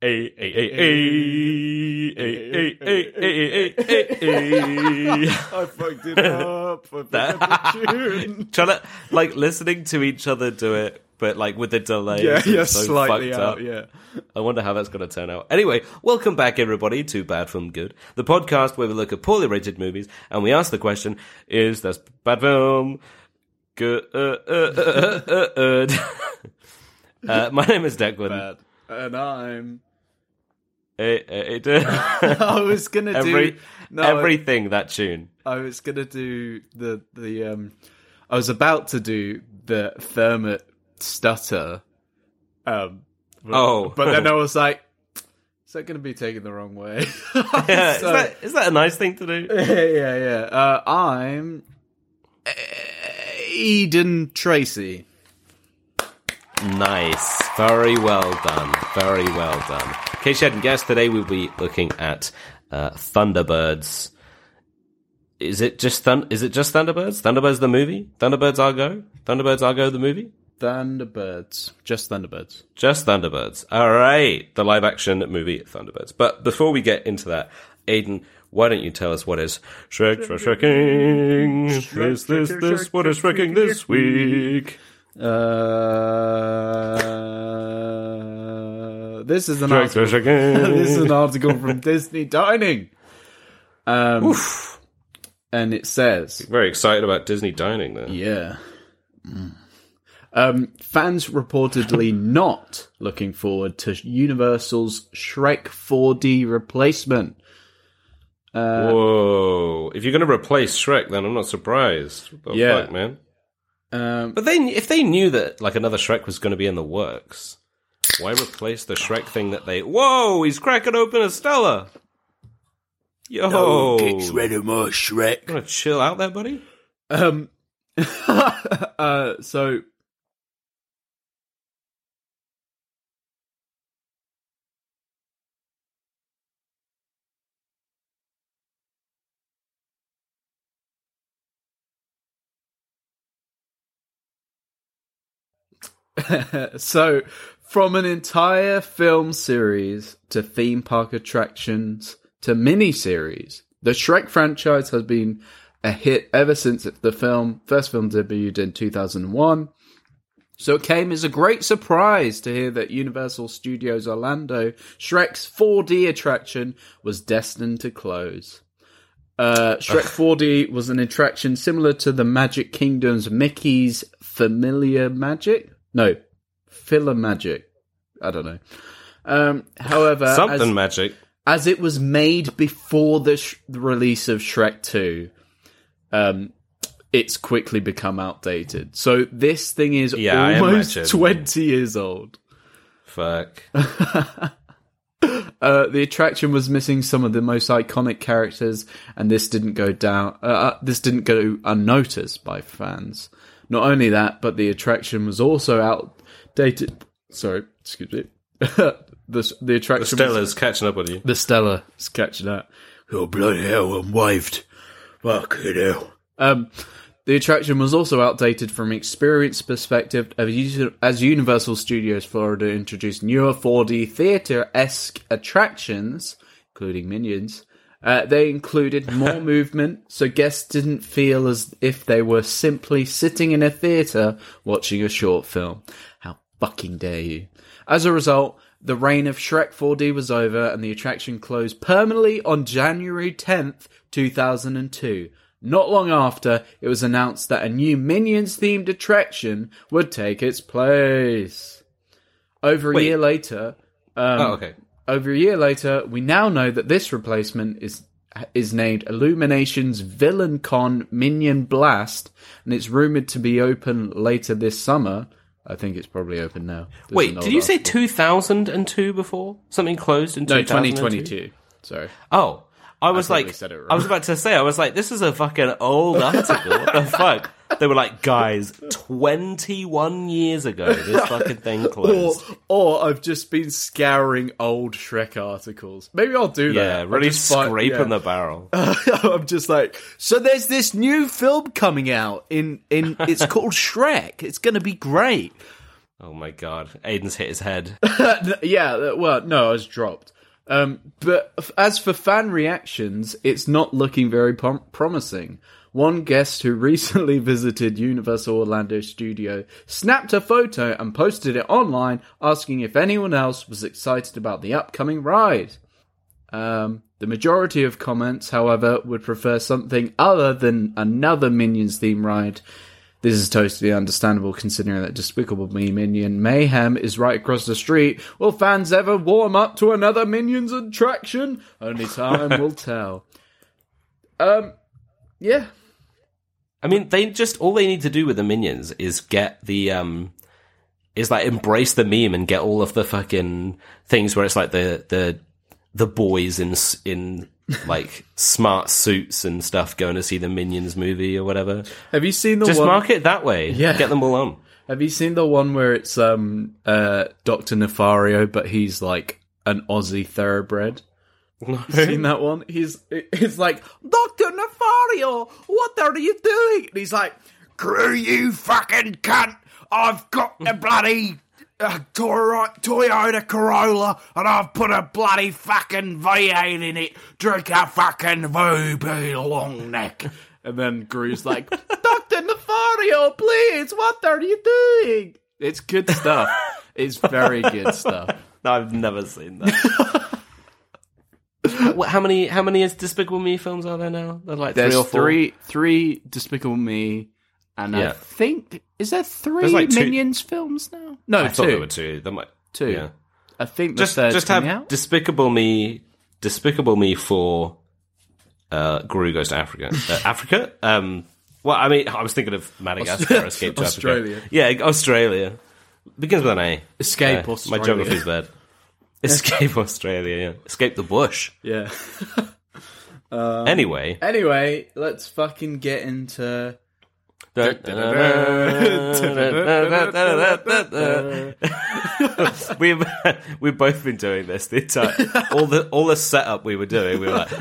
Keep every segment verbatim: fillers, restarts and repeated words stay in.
A A A A A A A A. I fucked it up. I forgot the tune. Trying to like listening to each other do it, but like with the delay. Yeah, it's yeah, so slightly fucked out. up. Yeah. I wonder how that's going to turn out. Anyway, welcome back, everybody, to Bad Film Good, the podcast where we look at poorly rated movies and we ask the question: is this bad film good? Uh, uh, uh, uh, uh, uh. uh, my name is Declan. Bad. And I'm. Hey, hey, hey, I was gonna do Every, no, everything that tune. I was gonna do the the um. I was about to do the Thermit stutter. Um. But, Oh, but then I was like, "Is that going to be taken the wrong way?" Yeah, So- is that is that a nice thing to do? yeah, yeah, yeah. Uh, I'm Eden Tracy. Nice, very well done, very well done. In case you hadn't guessed, today we'll be looking at uh, Thunderbirds. Is it just Thun- Is it just Thunderbirds? Thunderbirds the movie? Thunderbirds Argo? Thunderbirds Argo the movie? Thunderbirds, just Thunderbirds. Just Thunderbirds. All right, the live action movie Thunderbirds. But before we get into that, Aiden, why don't you tell us what is Shrek, Shrek, Shreking? Is this, this, what is Shreking this week? Uh, this is an Shrek, article. Shrek, Shreking. This is an article from Disney Dining. Um, Oof. and it says, Very excited about Disney dining there. yeah. Mm. Um, fans reportedly not looking forward to Universal's Shrek four D replacement. Uh, Whoa. If you're going to replace Shrek, then I'm not surprised. What the Yeah. fuck, man? Um, But they, if they knew that like another Shrek was going to be in the works, why replace the Shrek thing that they... Whoa, he's cracking open a Stella. Yo. no one gets rid of more Shrek. You want to chill out there, buddy? Um, uh, so... so, from an entire film series to theme park attractions to mini-series, the Shrek franchise has been a hit ever since the film first film debuted in two thousand one. So it came as a great surprise to hear that Universal Studios Orlando Shrek's four D attraction was destined to close. Uh, Shrek four D was an attraction similar to the Magic Kingdom's Mickey's Familiar Magic? No, Filler Magic. I don't know. Um, however, Something as, magic. as it was made before the, sh- the release of Shrek two, um, it's quickly become outdated. So this thing is Yeah, I almost imagine. twenty years old. Fuck. Uh, the attraction was missing some of the most iconic characters, and this didn't go down. Uh, uh, this didn't go unnoticed by fans. Not only that, but the attraction was also outdated. Sorry, excuse me. the the attraction. Stella's was, catching up on you. the Stella is catching up. Oh bloody hell! I'm waved. Fucking hell. Um, the attraction was also outdated from experience perspective as Universal Studios Florida introduced newer four D theater-esque attractions, including Minions. Uh, they included more movement, so guests didn't feel as if they were simply sitting in a theater watching a short film. How fucking dare you? As a result, the reign of Shrek four D was over and the attraction closed permanently on January tenth, two thousand two. Not long after, it was announced that a new Minions-themed attraction would take its place. Over a Wait. year later... Um, Oh, okay. Over a year later, we now know that this replacement is is named Illumination's Villain Con Minion Blast, and it's rumored to be open later this summer. I think it's probably open now. This is Wait, an did old you say article. two thousand two before? Something closed in No, two thousand two? twenty twenty-two. Sorry. Oh, I was probably like, said it wrong. I was about to say, I was like, this is a fucking old article. What the fuck? They were like, guys, twenty-one years ago, this fucking thing Or, closed. or I've just been scouring old Shrek articles. Maybe I'll do that. Yeah, I'll really just find- scraping yeah. the barrel. I'm just like, so there's this new film coming out in, in it's called Shrek. It's going to be great. Oh my god, Aiden's hit his head. Yeah, well, no, I was dropped. Um, but f- as for fan reactions, it's not looking very prom- promising. One guest who recently visited Universal Orlando Studio snapped a photo and posted it online, asking if anyone else was excited about the upcoming ride. Um, the majority of comments, however, would prefer something other than another Minions theme ride. This is totally understandable considering that Despicable Me Minion Mayhem is right across the street. Will fans ever warm up to another Minions attraction? Only time will tell. Um, yeah. I mean, they just, all they need to do with the Minions is get the, um, is like embrace the meme and get all of the fucking things where it's like the, the, the boys in, in, like smart suits and stuff going to see the Minions movie or whatever. Have you seen the Just one? market it that way. Yeah. Get them all on. Have you seen the one where it's um uh Doctor Nefario, but he's like an Aussie thoroughbred? No. Seen that one? He's it's like, Doctor Nefario, what are you doing? And he's like, Screw you, fucking cunt! I've got the bloody uh, Toy- Toyota Corolla and I've put a bloody fucking V eight in it. Drink a fucking V B long neck. and then Gru's like, Doctor Nefario, please, what are you doing? It's good stuff. It's very good stuff. No, I've never seen that. What, how many? How many Despicable Me films are there now? There's like There's three or four. three, three Despicable Me, and Yeah. I think is there three There's like two- Minions films now? No, I two. thought there were two. There might, Two. Yeah. I think the Just, third's just have coming out. Despicable Me, Despicable Me for uh, Gru Goes to Africa. Uh, Africa? Um, well, I mean, I was thinking of Madagascar, Escape to Australia. Africa. Yeah, Australia. Begins with an A. Escape Uh, Australia. My geography's bad. Escape Australia, yeah. Escape the bush. Yeah. Anyway. Anyway, let's fucking get into. we've we've both been doing this the entire all the all the setup we were doing. We were like,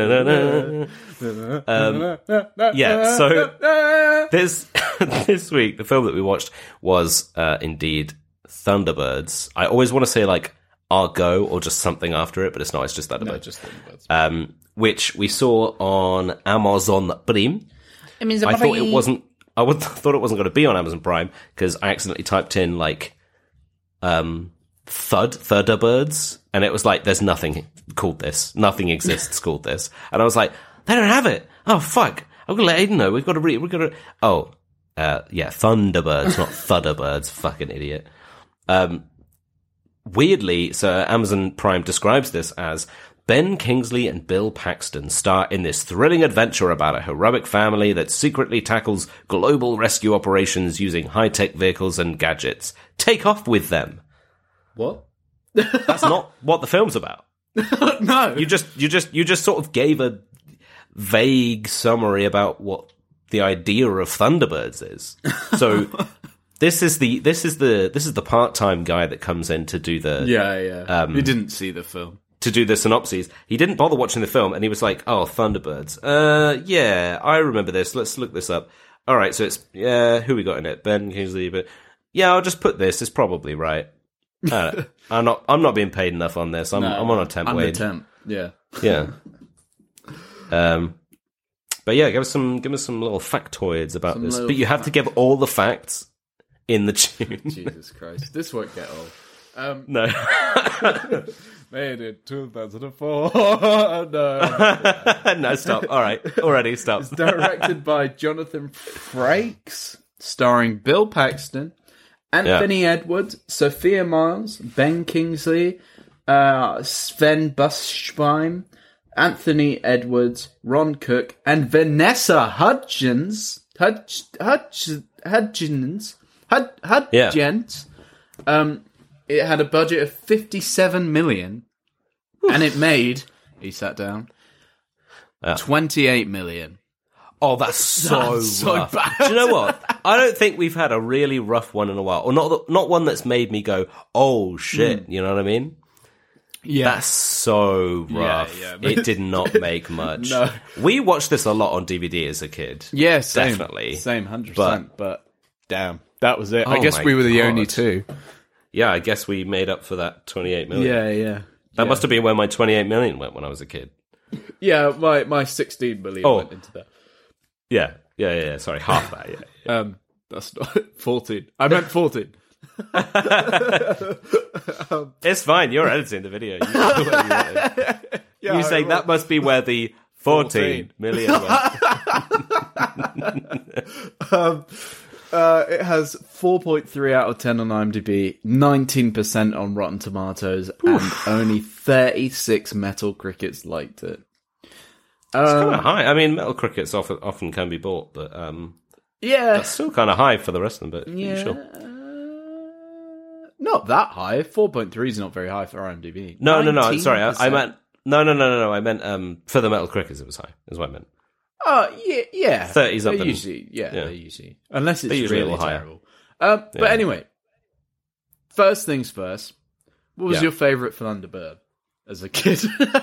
um, yeah. So this this week, the film that we watched was uh, indeed Thunderbirds. I always want to say like Argo or just something after it, but it's not. It's just Thunderbirds. No, just Thunderbirds. Um, which we saw on Amazon Prime. I thought it wasn't. I would, thought it wasn't going to be on Amazon Prime because I accidentally typed in like um, Thud Thunderbirds, and it was like, "There's nothing called this. Nothing exists called this." And I was like, "They don't have it. Oh fuck! I'm gonna let Aiden know. We've got to read. We've got to." Oh, uh, yeah, Thunderbirds, not Thudderbirds. Fucking idiot. Um, weirdly, so Amazon Prime describes this as Ben Kingsley and Bill Paxton star in this thrilling adventure about a heroic family that secretly tackles global rescue operations using high-tech vehicles and gadgets. Take off with them. What? That's not what the film's about. No. You just, you just, you just sort of gave a vague summary about what the idea of Thunderbirds is. So this is the, this is the, this is the part-time guy that comes in to do the, Yeah, yeah. Um, you didn't see the film. to do the synopses. He didn't bother watching the film, and he was like, "Oh, Thunderbirds. Uh, yeah, I remember this. Let's look this up. All right, so it's yeah, who we got in it? Ben Kingsley. But yeah, I'll just put this. It's probably right. Uh, I'm not. I'm not being paid enough on this. I'm. No, I'm on a temp under wage. temp. Yeah. Yeah. Um. But yeah, give us some. Give us some little factoids about Some this. little But you have to give all the facts in the tune. Jesus Christ, this won't get old. Um, No. made in two thousand four. No. No, stop. All right. Already, stop. Directed by Jonathan Frakes, starring Bill Paxton, Anthony Edwards, Sophia Miles, Ben Kingsley, uh, Sven Busbein, Anthony Edwards, Ron Cook, and Vanessa Hudgens. Hudge, Hudge, Hudgens. Hud, Hudgens. Um, it had a budget of fifty-seven million, and it made. He sat down. Yeah. twenty-eight million. Oh, that's so That's so rough. bad. Do you know what? I don't think we've had a really rough one in a while, or not. Not one that's made me go, "Oh shit!" You know what I mean? Yeah. That's so rough. yeah. It did not make much. No. We watched this a lot on D V D as a kid. Yeah, same, Definitely. Same, one hundred percent. But, damn. That was it. I Oh guess my we were the God. only two. Yeah, I guess we made up for that twenty-eight million. Yeah, yeah. That yeah. must have been where my twenty-eight million went when I was a kid. Yeah, my, my sixteen million Oh. went into that. Yeah, yeah, yeah. yeah. Sorry, half that. Yeah. yeah. Um, that's not fourteen. I meant fourteen. um, It's fine. You're editing the video. You, can do whatever you, wanted. yeah, you say I- that must be where the fourteen million went. um, uh, it has four point three out of ten on IMDb, nineteen percent on Rotten Tomatoes, and only thirty-six Metal Crickets liked it. It's Um, kind of high. I mean, metal crickets often often can be bought, but um, yeah, that's still kind of high for the rest of them. But yeah, sure. not that high. four point three is not very high for IMDb. No, no, no. Sorry, I, I nineteen percent. meant no, no, no, no, no. I meant um, for the metal crickets, it was high. Is what I meant. Oh, yeah, yeah. thirties up They're and- usually, yeah, yeah. they're usually. Unless it's They're usually a really little higher. terrible. Um, But Yeah. anyway, first things first, what was Yeah. your favourite Thunderbird as a kid?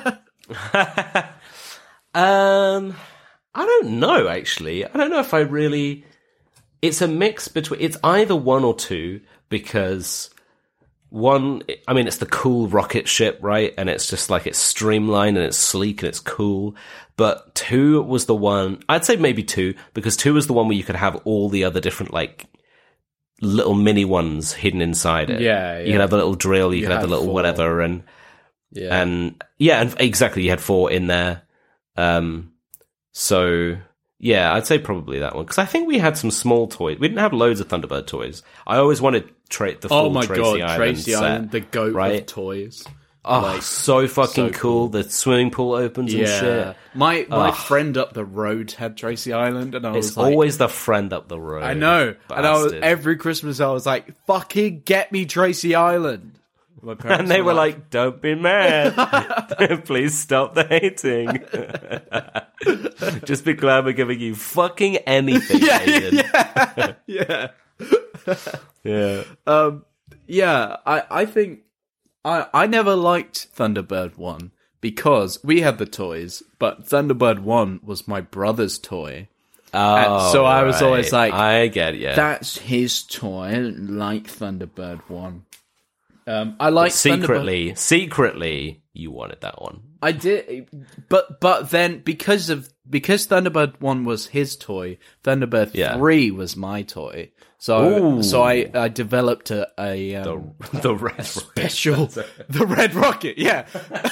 um, I don't know. Actually, I don't know if I really. It's a mix between. It's either one or two because one. I mean, it's the cool rocket ship, right? And it's just like it's streamlined and it's sleek and it's cool. But two was the one. I'd say maybe two because two was the one where you could have all the other different like little mini ones hidden inside it. Yeah, You yeah. could have the little drill. You, You could have the had little four. whatever and. yeah. And yeah, and exactly, you had four in there. Um, so yeah, I'd say probably that one because I think we had some small toys. We didn't have loads of Thunderbird toys. I always wanted tra- the full oh my Tracy god, Island Tracy set. Island, the goat of right? toys. Oh, Like, so fucking so cool. The swimming pool opens and Yeah. shit. My my Ugh. friend up the road had Tracy Island, and I was It's like, always the friend up the road. I know. And I was, Bastard. every Christmas I was like, fucking get me Tracy Island. My parents And they were like, "Don't be mad. Please stop the hating. Just be glad we're giving you fucking anything, Aiden." yeah. Yeah. Um, yeah, I, I think I I never liked Thunderbird one because we had the toys, but Thunderbird one was my brother's toy. Oh, so I was always right. like, I get yeah. That's his toy. I don't like Thunderbird one. Um, I like Thunderbird. secretly, secretly, you wanted that one. I did, but but then because of because Thunderbird one was his toy, Thunderbird Yeah. three was my toy. So Ooh. so I, I developed a, a The um, the red special the Red Rocket. Yeah,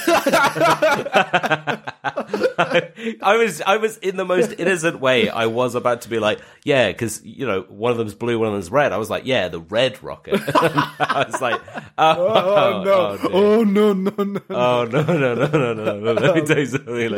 I was I was in the most innocent way. I was about to be like, yeah, because you know one of them's blue, one of them's red. I was like, yeah, the red rocket. I was like, oh, oh no, oh, dear. oh no, no, no. Oh no no no no no no! Let me tell you something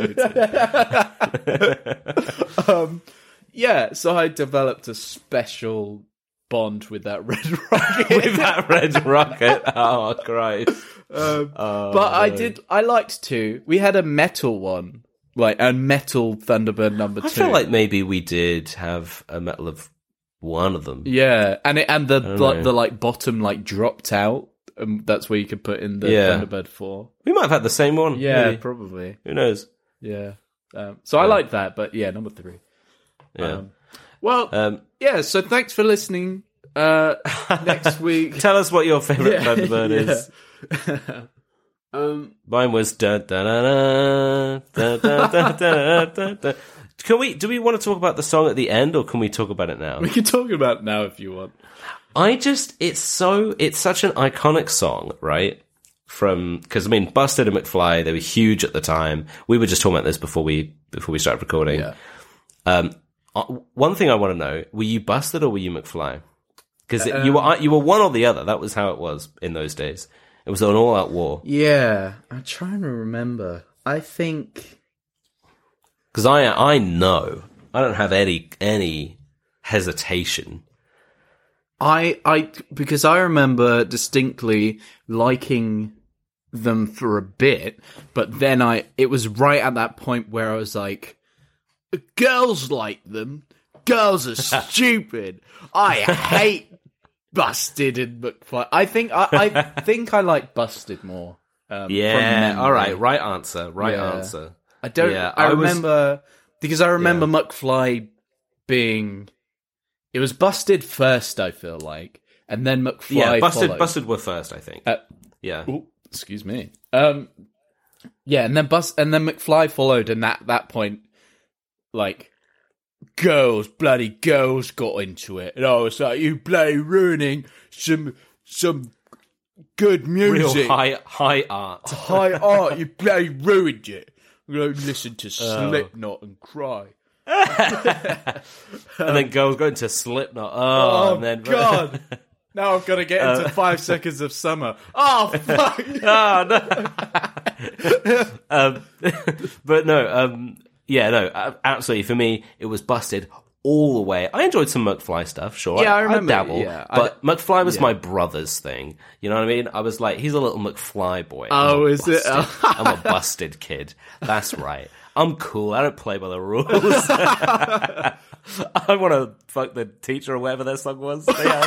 later. Um, yeah. So I developed a special bond with that Red Rocket. With that red rocket, oh Christ! Um, Oh, but I no. did. I liked two. We had a metal one, like a metal Thunderbird number two. I feel like maybe we did have a metal of one of them. yeah, and it, and the don't like know. the like bottom like dropped out. Um, that's where you could put in the Yeah. Thunderbird four. We might have had the same one. Yeah, maybe. probably. Who knows? Yeah. Um, so I like that, but yeah, number three. Yeah. Um, well, Um, yeah. So thanks for listening. Uh, next week. tell us what your favorite Yeah, Thunderbird is. yeah. um, Mine was da da da da da da da da da da. Can we? Do we want to talk about the song at the end, or can we talk about it now? we can talk about it now if you want. I just, it's so, it's such an iconic song, right? From, because I mean, Busted and McFly, they were huge at the time. We were just talking about this before we before we started recording. Yeah. Um, uh, one thing I want to know: were you Busted or were you McFly? Because you were you were one or the other. That was how it was in those days. It was an all-out war. Yeah, I'm trying to remember. I think Because I I know I don't have any any hesitation. I I because I remember distinctly liking them for a bit, but then I it was right at that point where I was like, girls like them. Girls are stupid. I hate Busted and McFly. I think I, I think I like Busted more. Um, from Yeah. memory. All right. Right answer. Right Yeah. answer. I don't. Yeah, I, I was- remember because I remember McFly being it was Busted first, I feel like, and then McFly Yeah, Busted, followed. Busted were first, I think. Uh, yeah. Ooh, excuse me. Um, yeah, and then Bus and then McFly followed, and at that point, like, girls, bloody girls got into it, and I was like, "You bloody ruining some some good music, Real high, high art. high art. You bloody ruined it. I'm gonna listen to Slipknot and cry." And then girls go into Slipknot. Oh, Oh, and then God. Now I've got to get into Uh, Five Seconds of Summer. Oh, fuck. oh no. um, but no, um, yeah, no, a- absolutely. For me, it was Busted all the way. I enjoyed some McFly stuff, sure. Yeah, I remember, dabble, yeah, I but McFly was yeah. my brother's thing. You know what I mean? I was like, he's a little McFly boy. Oh, I'm a is it? busted- I'm a busted kid. That's right. I'm cool. I don't play by the rules. I want to fuck the teacher or whatever their song was. They had,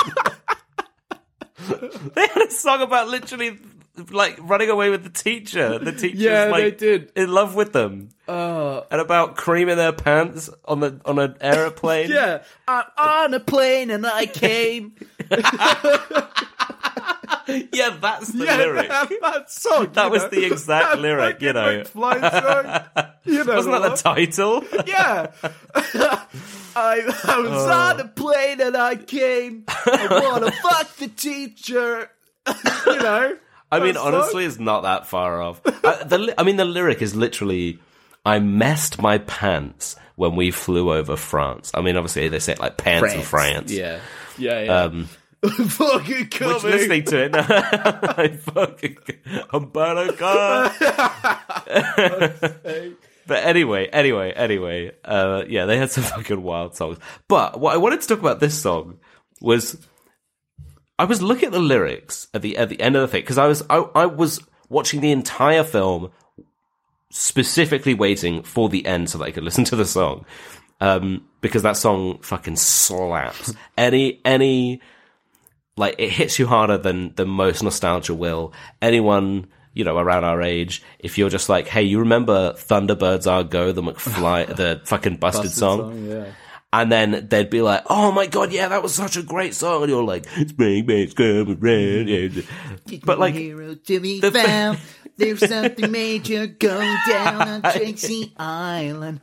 they had a song about literally like running away with the teacher. The teacher's Yeah, like they did. in love with them. Uh, And about cream in their pants on the on an aeroplane. yeah. I'm on a plane and I came. Yeah, that's the yeah, lyric. That, that song. That you was know. the exact That lyric, you fucking know. McFly song. You know Wasn't that the what? title? Yeah. I, I was Oh. on a plane and I came. I want to fuck the teacher. You know? I mean, That honestly, it's not that far off. I, the, li- I mean, the lyric is literally, I messed my pants when we flew over France. I mean, obviously, they say it like pants in France. Yeah. Yeah, yeah. Um, fucking coming. which, listening to it, I fucking, Humberto Carr. But anyway, anyway, anyway, uh, yeah, they had some fucking wild songs. But what I wanted to talk about this song was, I was looking at the lyrics at the at the end of the thing because I was I, I was watching the entire film, specifically waiting for the end so that I could listen to the song, um, because that song fucking slaps. any any like it hits you harder than than most nostalgia will. Anyone, you know, around our age, if you're just like, hey, you remember Thunderbirds Are Go, the McFly, the fucking Busted, Busted song? song, yeah. And then they'd be like, oh my god, yeah, that was such a great song. And you're like, spring bass coming round. But like, hero to be the- found. There's something major going down on Tracy Island.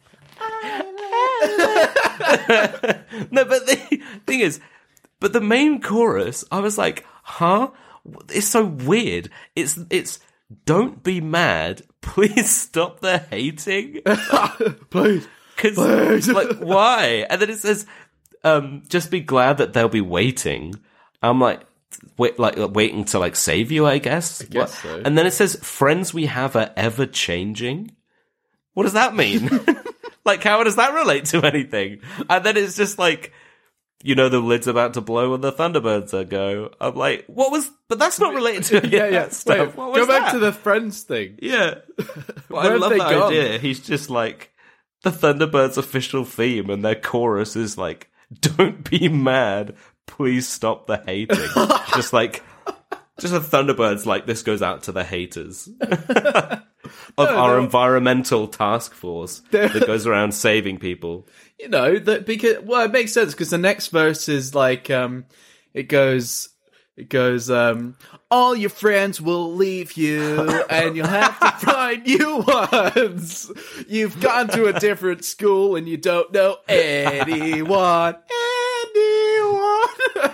no, but the thing is, but the main chorus, I was like, huh? It's so weird. It's, it's, don't be mad. Please stop the hating. Please. Because, like, why? And then it says, um, just be glad that they'll be waiting. I'm like, wait, like, waiting to, like, save you, I guess? I guess so. And then it says, friends we have are ever changing. What does that mean? Like, how does that relate to anything? And then it's just like, you know, the lid's about to blow when the Thunderbirds are go. I'm like, what was, but that's not related to any Yeah, of yeah. that stuff. Wait, What was go back that? to the Friends thing. Yeah. Well, I Where have love they that gone? idea. He's just like, the Thunderbirds official theme and their chorus is like, don't be mad, please stop the hating. Just like, just the Thunderbirds, like, this goes out to the haters of our environmental task force that goes around saving people. You know, that because, well, it makes sense because the next verse is like, um, it goes, it goes, um, all your friends will leave you and you'll have to find new ones. You've gone to a different school and you don't know anyone. Anyone.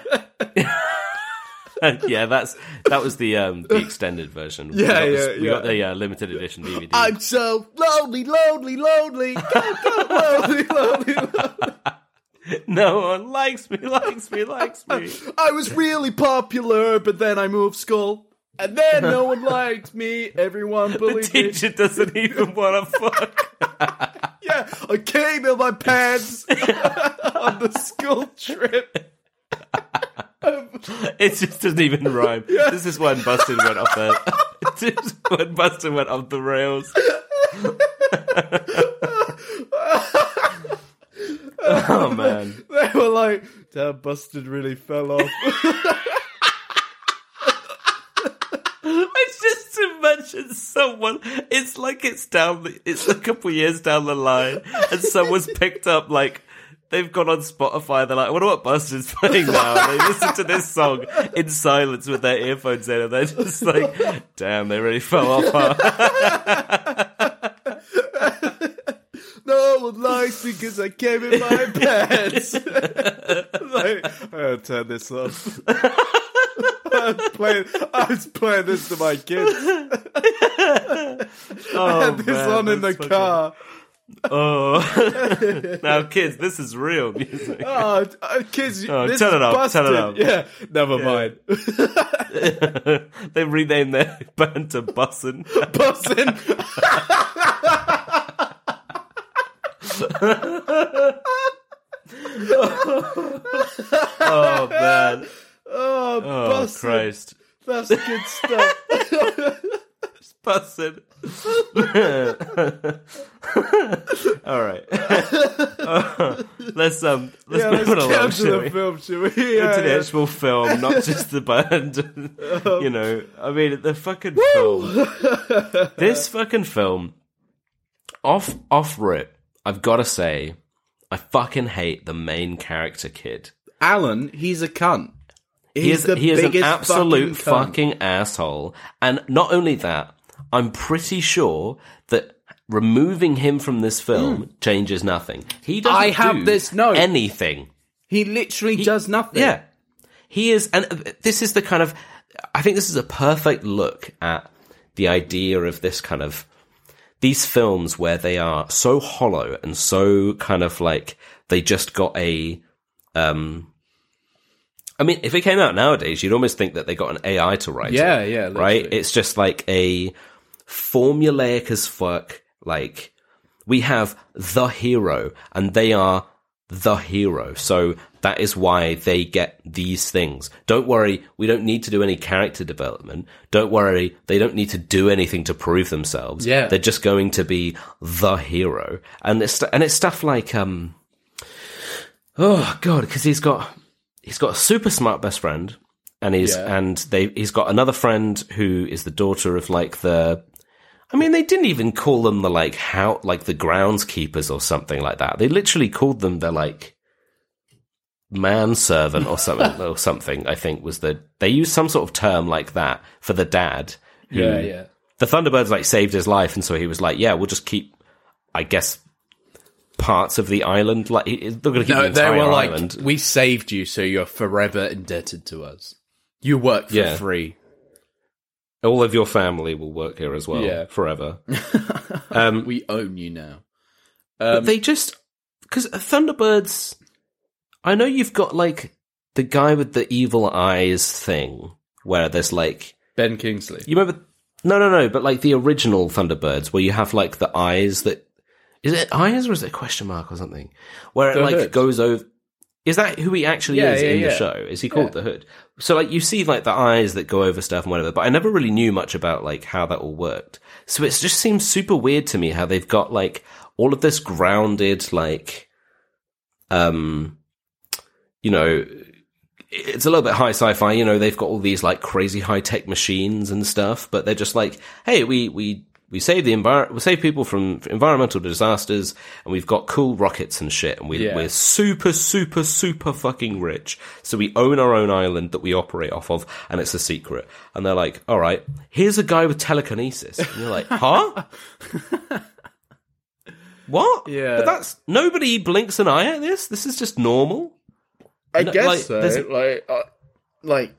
Yeah, that's that was the um the extended version. We Yeah, got the- yeah, We got yeah. the uh, limited edition D V D. I'm so lonely, lonely, lonely. Go, go, lonely, lonely, lonely. No one likes me, likes me, likes me. I was really popular, but then I moved school. And then no one liked me. Everyone The bullied me. teacher doesn't even want to fuck. Yeah, I came in my pants on the school trip. It just doesn't even rhyme. This is when Busted went off the. This is when Busted went off the rails. Oh man! They were like, "Damn, Busted really fell off." It's just to mention someone. It's like it's down. The, it's a couple years down the line, and someone's picked up like they've gone on Spotify. They're like, I wonder what Buster's playing now. They listen to this song in silence with their earphones in, and they're just like, damn, they really fell off. Huh? No one likes me because I came in my pants. Like, I'll turn this off. I was playing, I was playing this to my kids. Oh, I had this man, on in the fucking... car. Oh, now kids, this is real music. Oh, uh, kids, Oh, this turn is it up, busted. turn it up. Yeah, never Yeah. mind. They renamed their band to Bussin'. Bussin'. Oh man! Oh, Oh busted. Christ! That's good stuff. Bussin'. All right. Uh, let's um let's Yeah, move let's on get along, into shall the we? film, shall we? Into Yeah, the yeah. actual film, not just the band. You know, I mean, the fucking film. This fucking film, off off rip, I've got to say, I fucking hate the main character kid. Alan, he's a cunt. He's He is, the he is an biggest absolute fucking, cunt. fucking asshole. And not only that, I'm pretty sure that removing him from this film changes nothing. He doesn't I have do this note. anything. He literally does nothing. Yeah. He is, and this is the kind of, I think this is a perfect look at the idea of this kind of, these films where they are so hollow and so kind of like, they just got a, um, I mean, if it came out nowadays, you'd almost think that they got an A I to write Yeah, it. yeah, Right? literally. It's just like a formulaic as fuck, like, we have the hero, and they are the hero. So that is why they get these things. Don't worry, we don't need to do any character development. Don't worry, they don't need to do anything to prove themselves. Yeah. They're just going to be the hero. And it's, and it's stuff like, um, oh god, because he's got, he's got a super smart best friend, and he's, Yeah. and they, he's got another friend who is the daughter of like the, I mean, they didn't even call them the like how like the groundskeepers or something like that. They literally called them the like manservant or something or something. I think was the they used some sort of term like that for the dad. Who, Yeah, yeah. The Thunderbirds like saved his life, and so he was like, "Yeah, we'll just keep, I guess, parts of the island. Like he- they're going to keep No, the they entire were like, island." we saved you, so you're forever indebted to us. You work for Yeah. free. All of your family will work here as well, Yeah. forever. um, We own you now. But Um, they just because Thunderbirds. I know you've got like the guy with the evil eyes thing, where there's like Ben Kingsley. you remember. No, no, no. But like the original Thunderbirds, where you have like the eyes that is it eyes or is it a question mark or something? Where it The like Hood. goes over. Is that who he actually Yeah, is yeah, in the yeah. show? Is he called Yeah. the Hood? So like you see like the eyes that go over stuff and whatever, but I never really knew much about like how that all worked. So it just seems super weird to me how they've got like all of this grounded like, um, you know, it's a little bit high sci-fi. You know, they've got all these like crazy high tech machines and stuff, but they're just like, hey, we we. We save the envir- we save people from environmental disasters, and we've got cool rockets and shit, and we, Yeah. we're super, super, super fucking rich. So we own our own island that we operate off of, and it's a secret. And they're like, all right, here's a guy with telekinesis. And you're like, huh? What? Yeah. But that's, nobody blinks an eye at this? This is just normal? I No, guess like, so. there's- Like, uh, like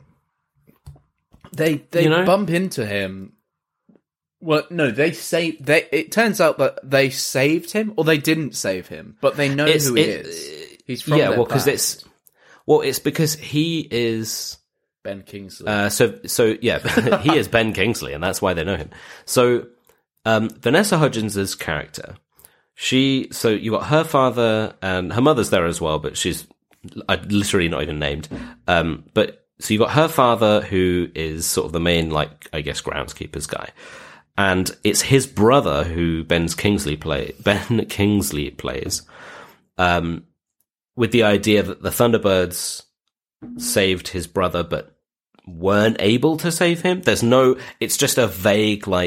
they they You know? bump into him. Well, no, they save. They. It turns out that they saved him, or they didn't save him, but they know It's- who he it- is. He's from Yeah, their well, because past. it's, well, it's because he is... Ben Kingsley. Uh, so, so yeah, he is Ben Kingsley, and that's why they know him. So, um, Vanessa Hudgens' character, she, so you got her father and her mother's there as well, but she's uh, literally not even named. Um, but so you got her father, who is sort of the main, like, I guess, groundskeepers guy, and it's his brother who Ben Kingsley play Ben Kingsley plays, um, with the idea that the Thunderbirds saved his brother, but weren't able to save him. There's no, it's just a vague, like,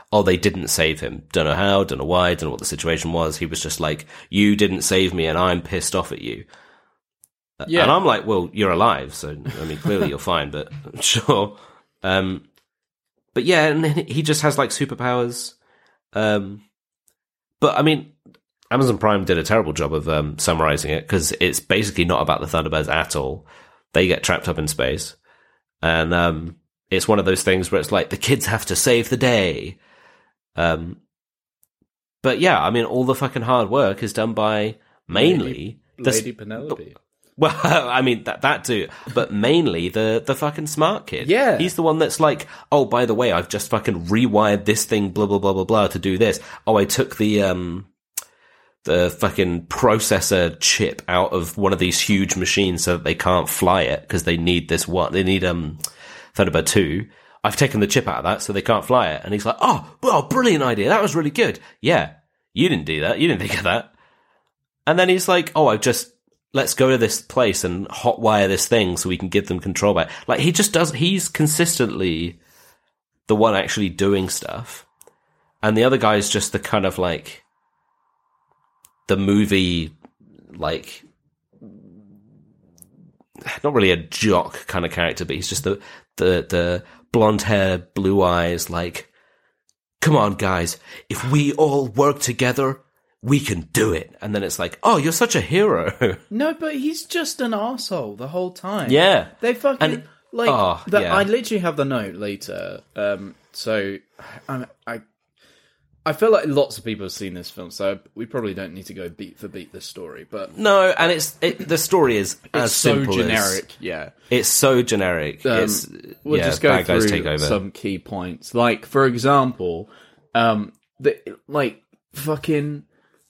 oh, they didn't save him. Don't know how, don't know why, don't know what the situation was. He was just like, you didn't save me and I'm pissed off at you. Yeah. And I'm like, well, you're alive, so, I mean, clearly you're fine, but sure. Um, but yeah, and he just has, like, superpowers. Um, but, I mean, Amazon Prime did a terrible job of um, summarizing it, because it's basically not about the Thunderbirds at all. They get trapped up in space. And um, it's one of those things where it's like, the kids have to save the day. Um, but yeah, I mean, all the fucking hard work is done by mainly... Lady, the, Lady Penelope. Well, I mean, that that too, but mainly the, the fucking smart kid. Yeah. He's the one that's like, oh, by the way, I've just fucking rewired this thing, blah, blah, blah, blah, blah, to do this. Oh, I took the, um, the fucking processor chip out of one of these huge machines so that they can't fly it, because they need this one, they need, um, Thunderbird two. I've taken the chip out of that so they can't fly it. And he's like, oh, well, brilliant idea. That was really good. Yeah. You didn't do that. You didn't think of that. And then he's like, oh, I've just, let's go to this place and hotwire this thing so we can give them control back. Like, he just does, he's consistently the one actually doing stuff. And the other guy's just the kind of like, the movie, like, not really a jock kind of character, but he's just the, the, the blonde hair, blue eyes, like, come on, guys, if we all work together, we can do it. And then it's like, oh, you're such a hero. No, but he's just an arsehole the whole time. Yeah. They fucking, And- like, oh, the, yeah. I literally have the note later. Um, so, I, I I feel like lots of people have seen this film, so we probably don't need to go beat for beat this story, but... No, and it's it, the story is as It's so simple generic, as, yeah. it's so generic. Um, it's, we'll yeah, just go bad guys take through over. some key points. Like, for example, um, the, like, fucking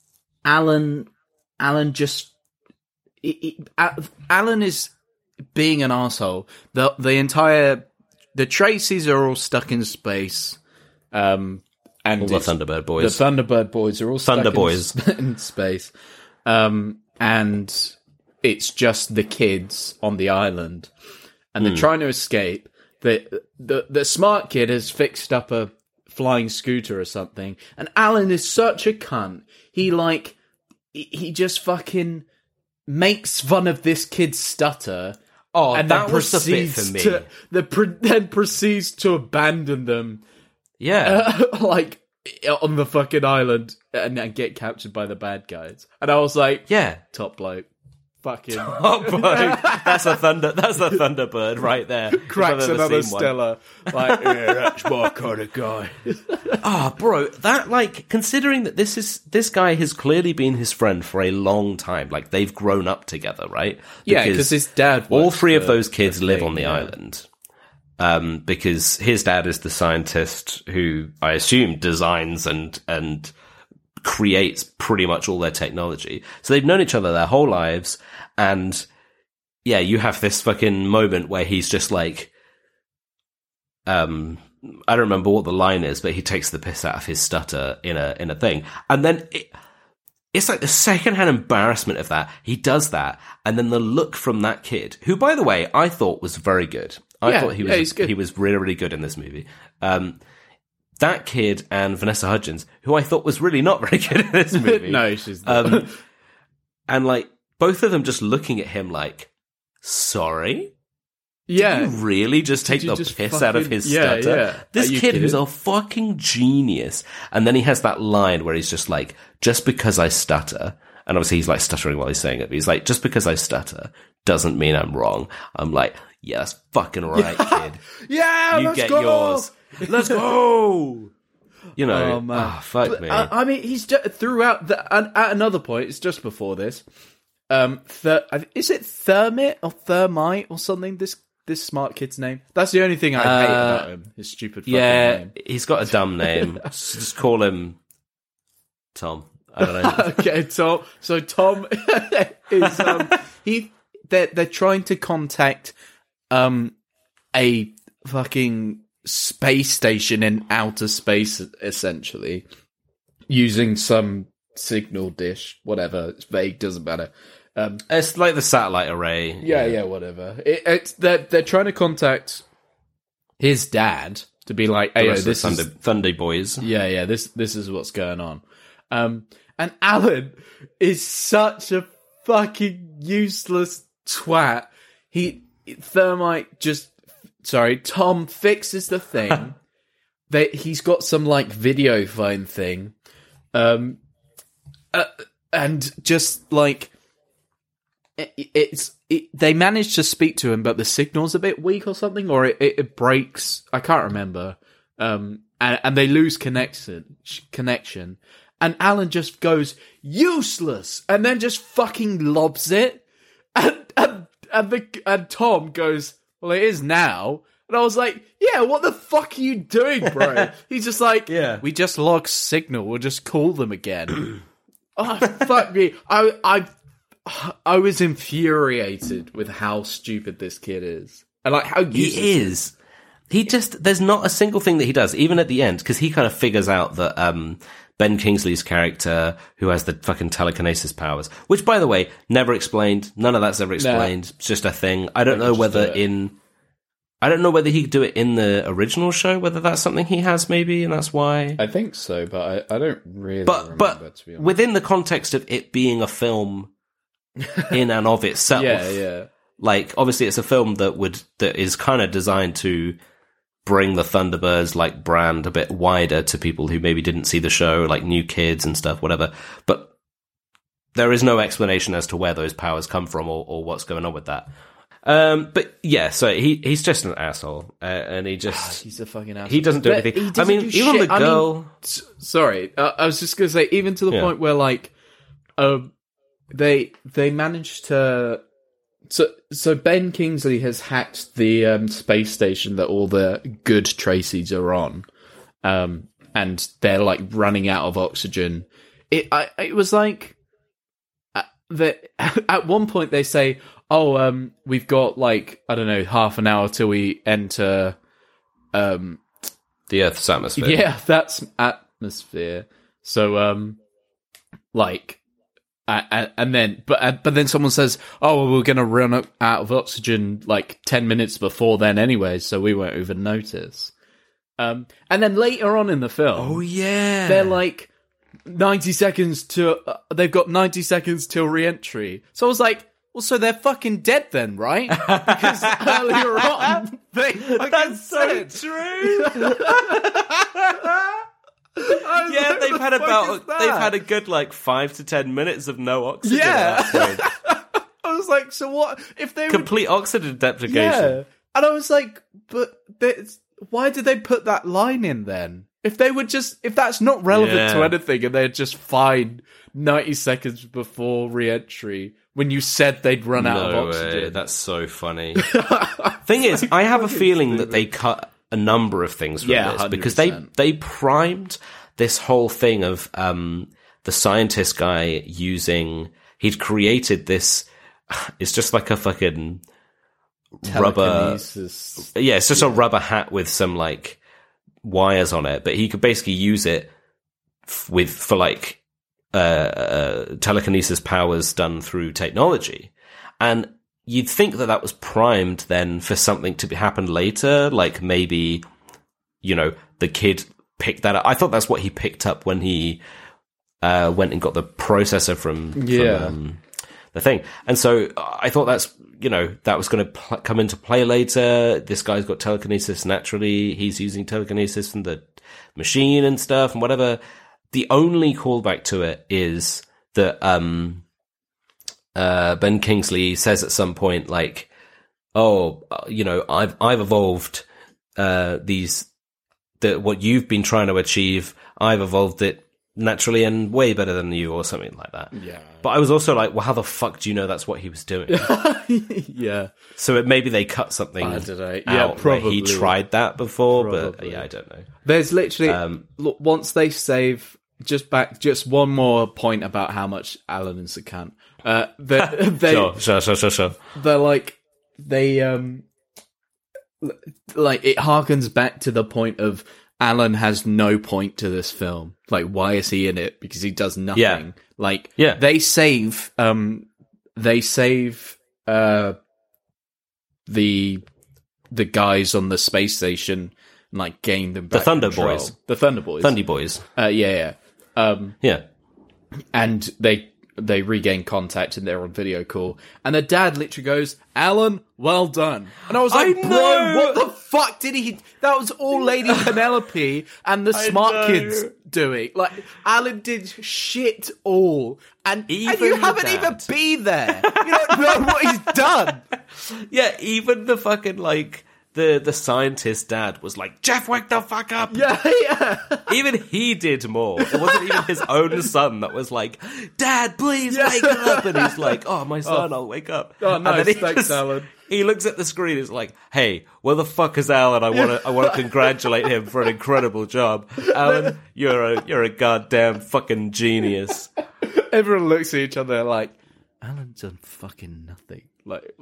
Alan, Alan just... It, it, Alan is being an arsehole. The, the entire... The Tracys are all stuck in space. Um... And All the it's- Thunderbird boys. The Thunderbird boys are all stuck Thunder in, boys. sp- in space. Um, and it's just the kids on the island. And they're trying to escape. The, the, the smart kid has fixed up a flying scooter or something. And Alan is such a cunt. He, like, he, he just fucking makes fun of this kid's stutter. Oh, and that then was the bit proceeds for me. To, the, pre- then proceeds to abandon them. Yeah. Uh, like, on the fucking island and, and get captured by the bad guys. And I was like, yeah. top bloke. Fucking. Oh, boy. That's a thunder. That's a Thunderbird right there. Cracks If I've ever another seen one. Stella. Like, yeah, that's my kind of guy. Ah, bro, that, like, considering that this is, this guy has clearly been his friend for a long time. Like, they've grown up together, right? Yeah, because his dad all works three of for those kids the live thing, on the yeah. island. Um, because his dad is the scientist who, I assume, designs and, and creates pretty much all their technology. So they've known each other their whole lives, and yeah, you have this fucking moment where he's just like, um, I don't remember what the line is, but he takes the piss out of his stutter in a, in a thing. And then it, it's like the secondhand embarrassment of that. He does that, and then the look from that kid, who, by the way, I thought was very good. I Yeah, thought he was yeah, he's good. he was really, really good in this movie. Um, that kid and Vanessa Hudgens, who I thought was really not very good in this movie. No, she's not. Um, and like both of them just looking at him like, sorry? yeah. You really just take you the just piss out of fucking- his yeah, stutter? yeah. This Are you kid who's kidding? a fucking genius. And then he has that line where he's just like, just because I stutter, and obviously he's like stuttering while he's saying it, but he's like, just because I stutter doesn't mean I'm wrong. I'm like, yeah, that's fucking right, kid. Yeah, You let's get go! yours. Let's go! You know, Oh, man. oh, fuck But, me. uh, I mean, he's just, throughout the, and at another point, it's just before this. Um, Ther- is it Thermit or Thermite or something? This this smart kid's name. That's the only thing I hate Uh, about him. His stupid fucking yeah, name. he's got a dumb name. just, just call him Tom. I don't know. Okay, Tom. So Tom is um he they're they're trying to contact um a fucking space station in outer space, essentially, using some signal dish, whatever. It's vague, doesn't matter. Um, It's like the satellite array. yeah, yeah, whatever. It, it's they're they're trying to contact his dad, to be like, The hey, yo, rest of the this Thunder, is Thunder Boys. yeah, yeah, this this is what's going on. Um, and Alan is such a fucking useless twat. He Thermite just sorry, Tom fixes the thing. They he's got some like video phone thing, um, uh, and just like it, it's it, they managed to speak to him, but the signal's a bit weak or something, or it, it, it breaks. I can't remember. Um, and, and they lose connection. Connection, and Alan just goes useless, and then just fucking lobs it, and and and, the, and Tom goes, well, it is now. And I was like, yeah, what the fuck are you doing, bro? He's just like, Yeah. we just lost signal. We'll just call them again. Oh, fuck me. I, I, I was infuriated with how stupid this kid is. And like how useless He is. He just, there's not a single thing that he does, even at the end, because he kind of figures out that um, Ben Kingsley's character, who has the fucking telekinesis powers, which, by the way, never explained. None of that's ever explained. It's just a thing. I don't know whether in... I don't know whether he could do it in the original show, whether that's something he has maybe, and that's why. I think so, but I, I don't really But remember, but to be honest. within the context of it being a film in and of itself, Yeah, yeah. like obviously it's a film that would that is kind of designed to bring the Thunderbirds like brand a bit wider to people who maybe didn't see the show, like new kids and stuff, whatever. But there is no explanation as to where those powers come from or, or what's going on with that. Um, but yeah, so he he's just an asshole, uh, and he just He's a fucking asshole. he doesn't do But anything. he I doesn't mean, do even shit. the I mean, girl. s- sorry, uh, I was just gonna say, even to the Yeah. point where like, um, they they managed to. So so Ben Kingsley has hacked the um, space station that all the good Tracys are on, um, and they're like running out of oxygen. It I it was like, uh, that at one point they say, oh, um, we've got like, I don't know, half an hour till we enter, um, The Earth's atmosphere. yeah, that's atmosphere. So, um, like, uh, and then, but uh, but then someone says, oh, well, we're gonna run out of oxygen like ten minutes before then anyway, so we won't even notice. Um, and then later on in the film, Oh yeah. they're like ninety seconds to, uh, they've got ninety seconds till re-entry. So I was like, well, so they're fucking dead then, right? Because earlier on, they fucking That's so said. true. I was Yeah, like, they've what had the fuck about is that? they've had a good like five to ten minutes of no oxygen. Yeah. at that point. I was like, so what if they Complete oxygen deprivation. would, yeah? And I was like, but there's- why did they put that line in then? If they would just, if that's not relevant to Yeah. anything, and they're just fine ninety seconds before re-entry when you said they'd run out of No oxygen. way. That's so funny. Thing is, I have a feeling that they cut a number of things from Yeah, this because they one hundred percent. they primed this whole thing of um, the scientist guy using. He'd created this. It's just like a fucking rubber. Telekinesis. Yeah, it's just a rubber hat with some like wires on it, but he could basically use it f- with for like uh, uh, telekinesis powers done through technology, and you'd think that that was primed then for something to be, happen later, like maybe you know the kid picked that up. I thought that's what he picked up when he uh, went and got the processor from, Yeah. from um, the thing, and so I thought that's. You know, that was going to pl- come into play later. This guy's got telekinesis naturally. He's using telekinesis from the machine and stuff and whatever. The only callback to it is that um, uh, Ben Kingsley says at some point, like, "Oh, uh, you know, I've I've evolved uh, these that what you've been trying to achieve. I've evolved it naturally and way better than you," or something like that. Yeah. But I was also like, well, how the fuck do you know that's what he was doing? Yeah. So it, maybe they cut something I don't know. out Yeah, where he probably. tried that before, but Probably. yeah, I don't know. There's literally Um, look, once they save just back just one more point about how much Alan is a cunt. Uh, they they Sure, sure, sure, sure, sure. they're like they um l- like it harkens back to the point of Alan has no point to this film. Like, why is he in it? Because he does nothing. Yeah. Like, Yeah. they save um they save uh the the guys on the space station and like gain them The back Thunder control. Boys. The Thunder Boys. Thundy Boys. Uh, yeah, yeah. Um, Yeah. and they they regain contact and they're on video call. And the dad literally goes, "Alan, well done." And I was like, I "Bro, know. what the fuck did he? That was all Lady Penelope and the smart know. kids doing. Like Alan did shit all, and, and Even you the haven't dad. even been there. You don't know what he's done." Yeah, even the fucking, like, the, the scientist dad was like, Jeff, wake the fuck up! Yeah, yeah. Even he did more. It wasn't even his own son that was like, Dad, please Yeah. wake up! And he's like, oh, my son, I'll wake up. Oh, And nice. then he Thanks, just- Alan. He looks at the screen, he's like, hey, where the fuck is Alan? I want to I want to congratulate him for an incredible job. Alan, you're a, you're a goddamn fucking genius. Everyone looks at each other like, Alan's done fucking nothing. Like,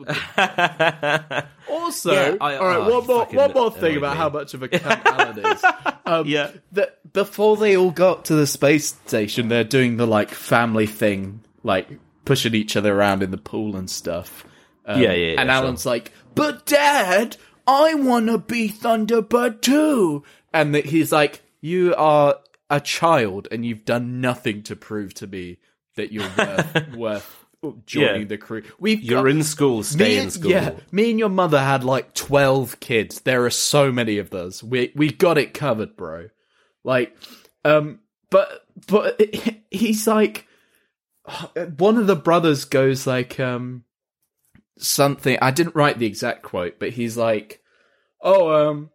also, Yeah, I- all right, oh, one more, fucking one more thing annoyed about me. how much of a cunt Alan is. Um, Yeah. that before they all got to the space station, they're doing the like family thing, like pushing each other around in the pool and stuff. Um, Yeah, yeah, yeah, And sure. Alan's like, "But Dad, I want to be Thunderbird too." And that he's like, "You are a child, and you've done nothing to prove to me that you're worth worth." Joining Yeah. the crew. We've You're got, in school, stay me in and- school. Yeah, me and your mother had like twelve kids. There are so many of those. We we got it covered, bro. Like, um, but but he's like, one of the brothers goes like, um, something. I didn't write the exact quote, but he's like, oh, um,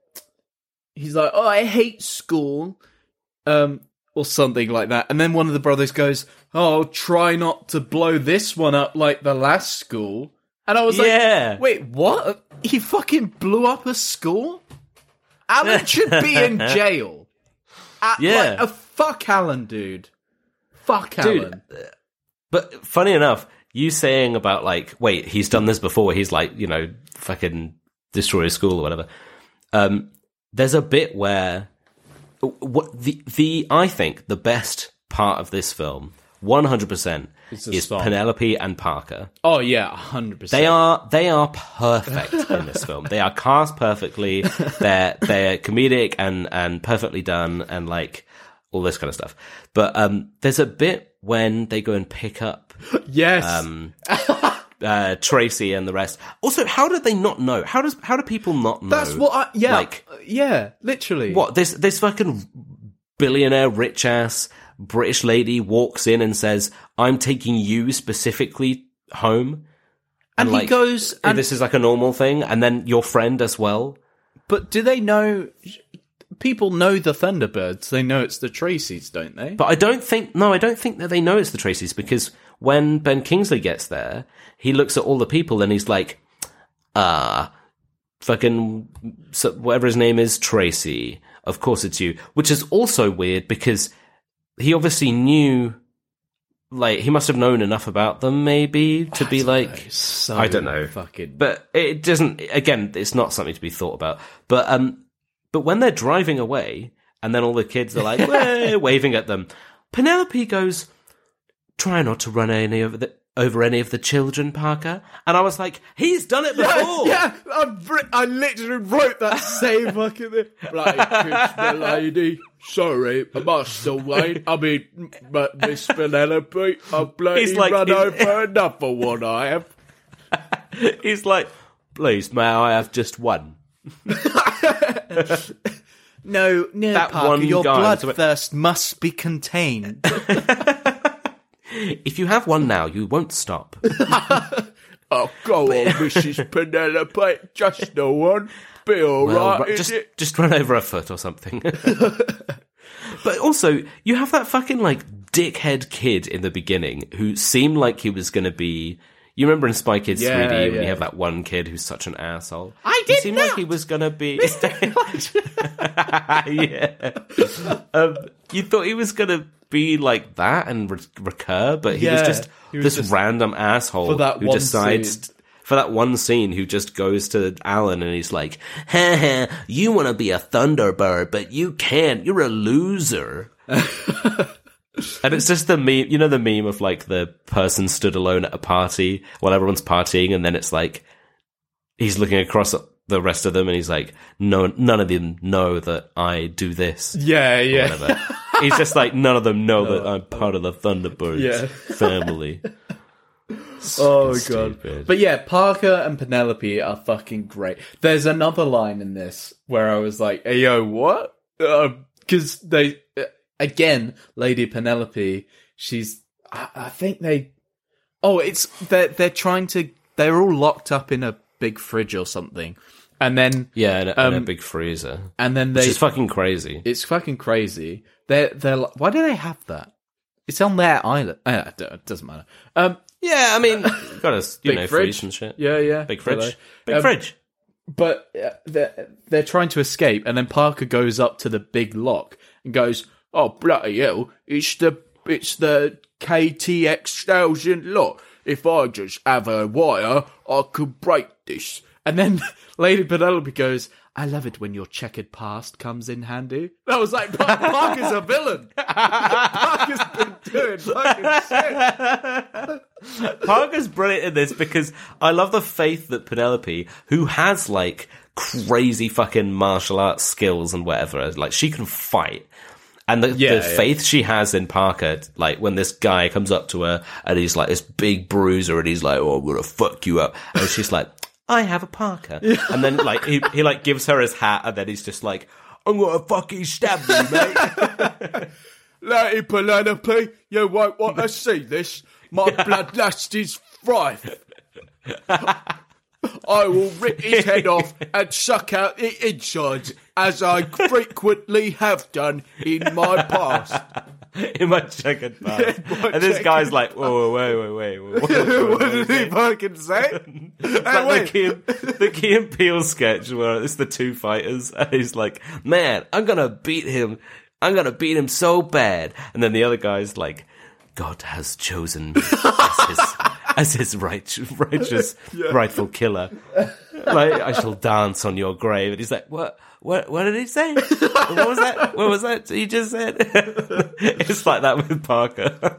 he's like, oh, I hate school, um, or something like that. And then one of the brothers goes, oh, try not to blow this one up like the last school. And I was Yeah. like, wait, what? He fucking blew up a school? Alan should be in jail. Uh, Yeah. Like, uh, fuck Alan, dude. Fuck Dude, Alan. But funny enough, you saying about like, wait, he's done this before. He's like, you know, fucking destroy a school or whatever. Um, there's a bit where what the the I think the best part of this film, one hundred percent, It's a is song. Penelope and Parker. Oh, yeah, one hundred percent. They are they are perfect in this film. They are cast perfectly. They're they're comedic and and perfectly done and like all this kind of stuff. But um, there's a bit when they go and pick up Yes. um, uh, Tracy and the rest. Also, how do they not know? How does how do people not know? That's what I... Yeah, Like, yeah, literally. what this this fucking billionaire rich ass British lady walks in and says, "I'm taking you specifically home," And he like, goes... And, this is like a normal thing, and then your friend as well. but do they know... People know the Thunderbirds. They know it's the Tracys, don't they? But I don't think no, I don't think that they know it's the Tracys, because when Ben Kingsley gets there, he looks at all the people and he's like, "Ah, fucking so whatever his name is, Tracy. Of course it's you." Which is also weird because he obviously knew, like, he must have known enough about them, maybe, to be like, So I don't know. Fucking... but it doesn't. Again, it's not something to be thought about. But um, but when they're driving away, and then all the kids are like "Way," waving at them, Penelope goes, "Try not to run any over the over any of the children, Parker." And I was like, he's done it before. Yeah, I, writ- I literally wrote that same fucking thing. Like, kiss the lady. Sorry, Master Wayne. I mean, but Miss Penelope, I've bloody He's like- run he's- over enough for one I have. He's like, "Please, may I have just one?" No, no, That Parker, one your guy- bloodthirst must be contained. If you have one now, you won't stop. Oh, go on, Missus Penelope. Just the one. Be all Well, right, ru- is just it? just run over a foot or something. But also, you have that fucking like dickhead kid in the beginning who seemed like he was going to be. You remember in Spy Kids Yeah, three D when yeah. you have that one kid who's such an asshole? I He did seemed not. like he was going to be. Yeah. Um, you thought he was going to be like that and re- recur, but he was Yeah, just he was this just- random asshole for that who one decides. scene. For that one scene, who just goes to Alan and he's like, "Ha ha, you want to be a Thunderbird, but you can't. You're a loser." And it's just the meme, you know, the meme of like the person stood alone at a party while everyone's partying, and then it's like he's looking across at the rest of them, and he's like, no, none of them know that I do this. Yeah, or yeah. whatever. He's just like, none of them know that I'm part of the Thunderbirds Yeah. family. Oh god. Stupid. But yeah, Parker and Penelope are fucking great. There's another line in this where I was like, hey yo, what? Because uh, they uh, again, Lady Penelope, she's I, I think they Oh, it's they're they're trying to they're all locked up in a big fridge or something. And then Yeah, in a, um, in a big freezer. and then they Which is fucking crazy. it's fucking crazy. They're they're like, why do they have that? It's on their island. Uh, it doesn't matter. Um Yeah, I mean, you got to, you Big know, fridge. freeze and shit. yeah, yeah. Big fridge. Hello. Big Um, fridge. But uh, they're, they're trying to escape, and then Parker goes up to the big lock and goes, "Oh bloody hell! It's the it's the K T X thousand lock. If I just have a wire, I could break this." And then Lady Penelope goes, "I love it when your checkered past comes in handy." I was like, Par- Parker's a villain. Parker's been doing fucking shit. Parker's brilliant in this because I love the faith that Penelope, who has like crazy fucking martial arts skills and whatever, like she can fight. And the, Yeah, the yeah. faith she has in Parker, like when this guy comes up to her and he's like this big bruiser and he's like, "Oh, I'm gonna fuck you up," and she's like, "I have a Parker," and then like he he like gives her his hat and then he's just like, "I'm gonna fucking stab you, mate." Lady Penelope, you won't want to see this. My bloodlust is rife. I will rip his head off and suck out the insides, as I frequently have done in my past. In my checkered past. In my And this checkered guy's like, whoa, whoa, wait, wait, wait. What, What did he fucking say? It's like wait. the Key, and, the Key and Peele sketch where it's the two fighters and he's like, "Man, I'm gonna beat him. I'm gonna beat him so bad." And then the other guy's like, "God has chosen me as his, as his right, righteous, rightful killer. Like, I shall dance on your grave." And he's like, "What? What? What did he say? What was that? What was that he just said?" It's like that with Parker.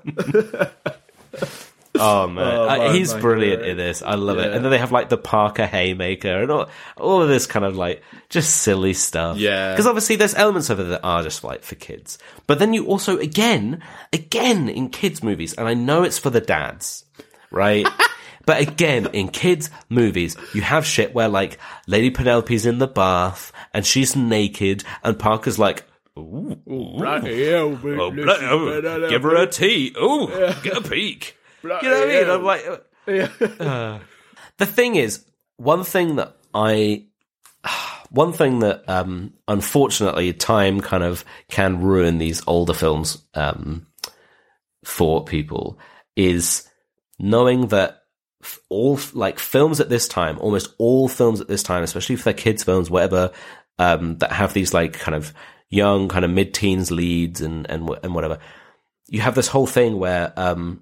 Oh man, Oh, Uh, my- he's my brilliant God. in this. I love it. Yeah. And then they have like the Parker haymaker and all, all of this kind of like just silly stuff. Yeah. because obviously there's elements of it that are just like for kids. But then you also again, again in kids movies, and I know it's for the dads, right? But again, in kids' movies, you have shit where, like, Lady Penelope's in the bath, and she's naked, and Parker's like, ooh, ooh, Bloody hell, oh, bla- oh, give her a tea. Ooh, get a peek. You know what I mean? I'm like, uh, the thing is, one thing that I, one thing that, um, unfortunately, time kind of can ruin these older films, um, for people is knowing that all like films at this time, almost all films at this time, especially if they're kids films, whatever, um, that have these like kind of young, kind of mid-teens leads and and and whatever, you have this whole thing where um,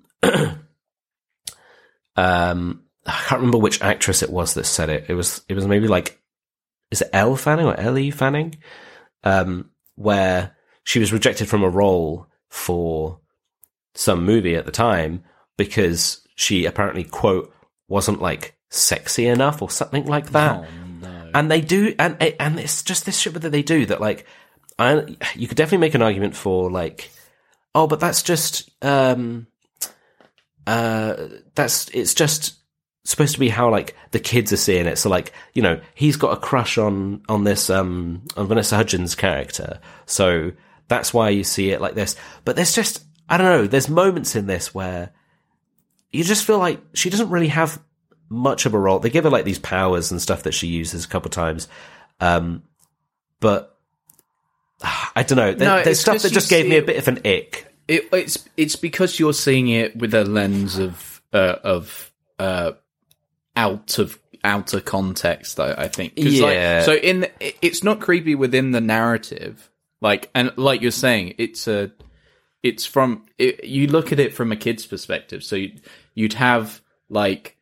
um, I can't remember which actress it was that said it. It was it was maybe like, is it Elle Fanning or Ellie Fanning, um, where she was rejected from a role for some movie at the time because she apparently, quote, wasn't like sexy enough or something like that. Oh, no. And they do, and and it's just this shit that they do that, like, I you could definitely make an argument for like, oh, but that's just, um, uh, that's it's just supposed to be how like the kids are seeing it. So like, you know, he's got a crush on on this um on Vanessa Hudgens' character, so that's why you see it like this. But there's just, I don't know, there's moments in this where you just feel like she doesn't really have much of a role. They give her like these powers and stuff that she uses a couple of times. Um, but I don't know. There, No, there's it's stuff 'cause that you just gave see me a it- bit of an ick. It, it's it's because you're seeing it with a lens of uh, of uh, out of outer context. I, I think. 'Cause, Yeah. Like, so in the, it- it's not creepy within the narrative. Like and like you're saying, it's a it's from it, you look at it from a kid's perspective. So you'd, you'd have like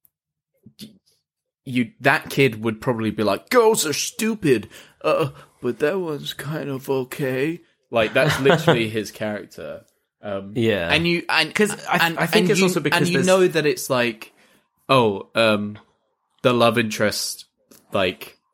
you that kid would probably be like, girls are stupid, uh, but that one's kind of okay. Like that's literally his character. Um, Yeah. and you and 'Cause I- and, I think and it's you, also because and you there's- know that it's like, oh, um, the love interest like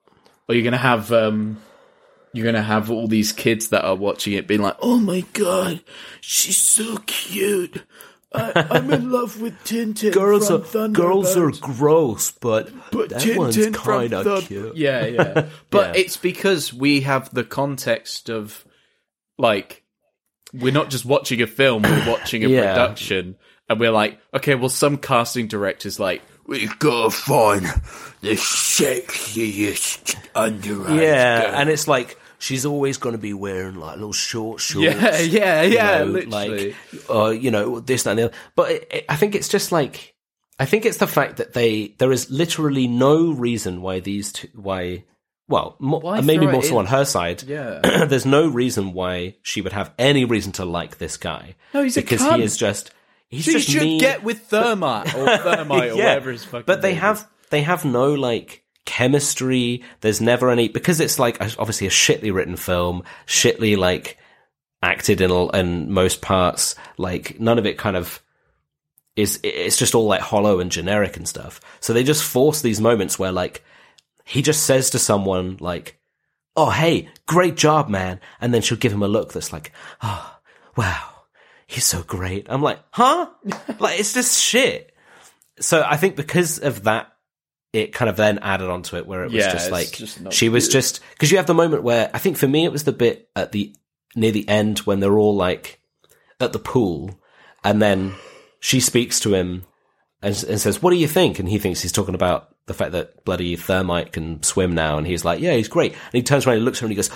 or you're gonna have um, you're gonna have all these kids that are watching it being like, "Oh my god, she's so cute. I, I'm in love with Tintin." Girls from are girls are Thunderbirds." gross, but, But that Tintin one's from kind of Thun- cute. Yeah, yeah. But Yeah. it's because we have the context of, like, we're not just watching a film, we're watching a Yeah. production, and we're like, okay, well, some casting director's like, We've got to find the sexiest underage Yeah, girl. and it's like she's always going to be wearing like little short shorts. yeah, yeah, you yeah, know, literally. like uh, you know, this that, and the other. But it, it, I think it's just like I think it's the fact that they there is literally no reason why these two why well mo- Why maybe throw more it so in? on her side. Yeah. There's no reason why she would have any reason to like this guy. No, he's a because cunt. he is just he's She just should mean. get with Thermite, or Thermite, or Yeah, whatever his fucking but they name have is. they have no like chemistry. There's never any because it's like a- obviously a shitly written film, shitly like acted in all- in most parts. Like none of it kind of is. It's just all like hollow and generic and stuff. So they just force these moments where like he just says to someone like, "Oh hey, great job, man," and then she'll give him a look that's like, "Oh wow, he's so great." I'm like, huh? Like it's just shit. So I think because of that, it kind of then added onto it where it was Yeah, just it's like just not she was good. just because you have the moment where I think for me it was the bit at the near the end when they're all like at the pool and then she speaks to him and, and says, "What do you think?" And he thinks he's talking about the fact that bloody Thermite can swim now, and he's like, "Yeah, he's great." And he turns around and looks at her and he goes,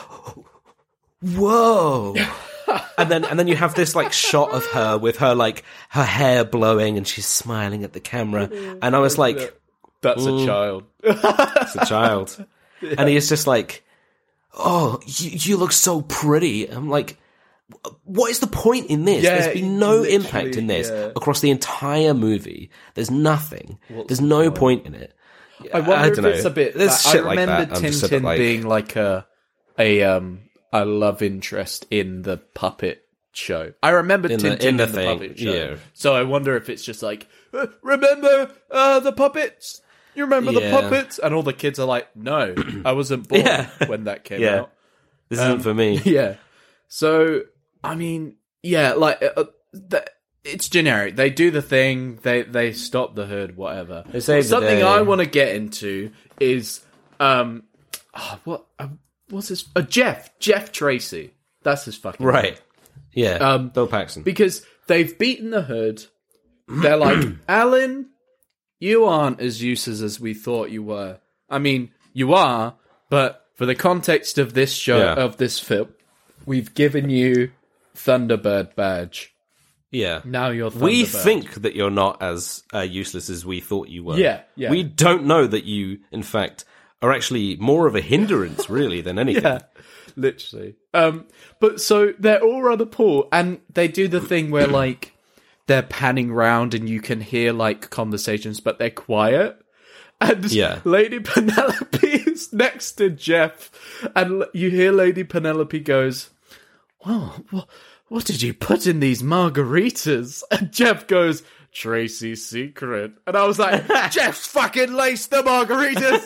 "Whoa." And then, and then you have this like shot of her with her like her hair blowing, and she's smiling at the camera. And I was like, That's Mm. a child. "It's a child," and he's just like, "Oh, you, you look so pretty." I'm like, "What is the point in this? Yeah, There's been no literally, impact in this yeah. across the entire movie. There's nothing. There's no point in it." I wonder if dunno. it's a bit. There's like, shit I like remember that. I'm just a bit Tintin like- being like a a um a love interest in the puppet show. I remember In the- Tintin in in the the, thing, puppet show. yeah. So I wonder if it's just like, "Uh, remember uh, the puppets? You remember the Yeah. puppets? And all the kids are like, no, I wasn't born Yeah. when that came Yeah. out. This Um, isn't for me. Yeah. So I mean, yeah, like uh, the, it's generic. They do the thing. They they stop the herd. Whatever. They save the Something day. I want to get into is um, oh, what uh, what's his? Uh, Jeff Jeff Tracy. That's his fucking name. Right. Yeah. Um, Bill Paxton. Because they've beaten the herd. They're like, Alan, you aren't as useless as we thought you were. I mean, you are, but for the context of this show, Yeah. of this film, we've given you Thunderbird badge. Yeah. Now you're Thunderbird. We think that you're not as uh, useless as we thought you were. Yeah, yeah. We don't know that you, in fact, are actually more of a hindrance, really, than anything. Yeah, literally. Um, but so they're all around the pool, and they do the thing where like they're panning round, and you can hear like conversations, but they're quiet. And Yeah. Lady Penelope is next to Jeff, and l- you hear Lady Penelope goes, "Well, what, what did you put in these margaritas?" And Jeff goes, "Tracy's secret." And I was like, Jeff's fucking laced the margaritas.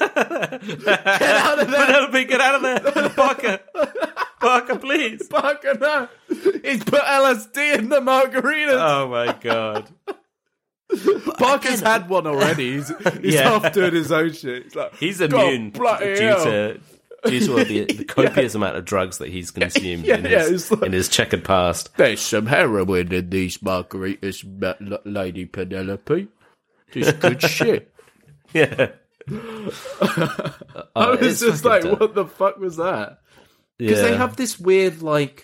Get out of there. Penelope, get out of there! Parker! Parker, please! Parker, no. He's put L S D in the margaritas. Oh my god. Parker's had one already. He's, he's Yeah. off doing his own shit. He's like, He's "God immune due bloody hell." to, due to the, the copious amount of drugs that he's consumed Yeah, in, yeah, his, it's like- in his checkered past. There's some heroin in these margaritas, Ma- L- Lady Penelope. Just good shit. Yeah. I Oh, was it's just fucking like, dumb. what the fuck was that? Because Yeah. they have this weird, like,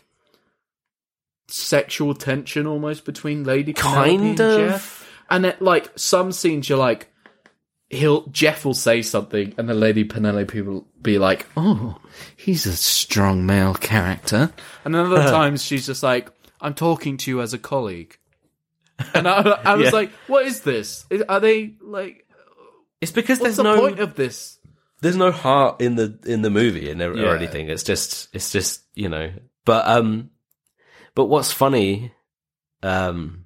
sexual tension almost between Lady Penelope Kind and of. Jeff. And at, like, some scenes you're like, he'll Jeff will say something, and the Lady Penelope will be like, "Oh, he's a strong male character." And then other times she's just like, "I'm talking to you as a colleague." And I, I was Yeah. like, "What is this? Is- Are they, like, It's because what's there's the no point of this?" there's no heart in the in the movie and or Yeah. anything. It's just it's just you know. But um, but what's funny, um,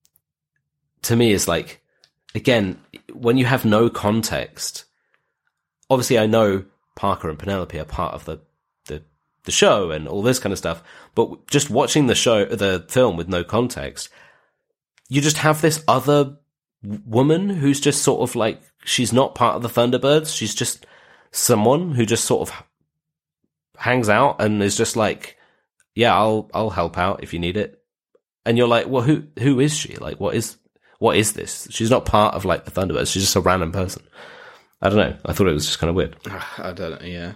to me is like, again, when you have no context. Obviously, I know Parker and Penelope are part of the, the the show and all this kind of stuff. But just watching the show, the film with no context, you just have this other woman who's just sort of like, she's not part of the Thunderbirds. She's just someone who just sort of hangs out and is just like, yeah, I'll I'll help out if you need it. And you're like, well, who who is she? Like, what is what is this? She's not part of like the Thunderbirds. She's just a random person. I don't know. I thought it was just kind of weird. I don't know. Yeah.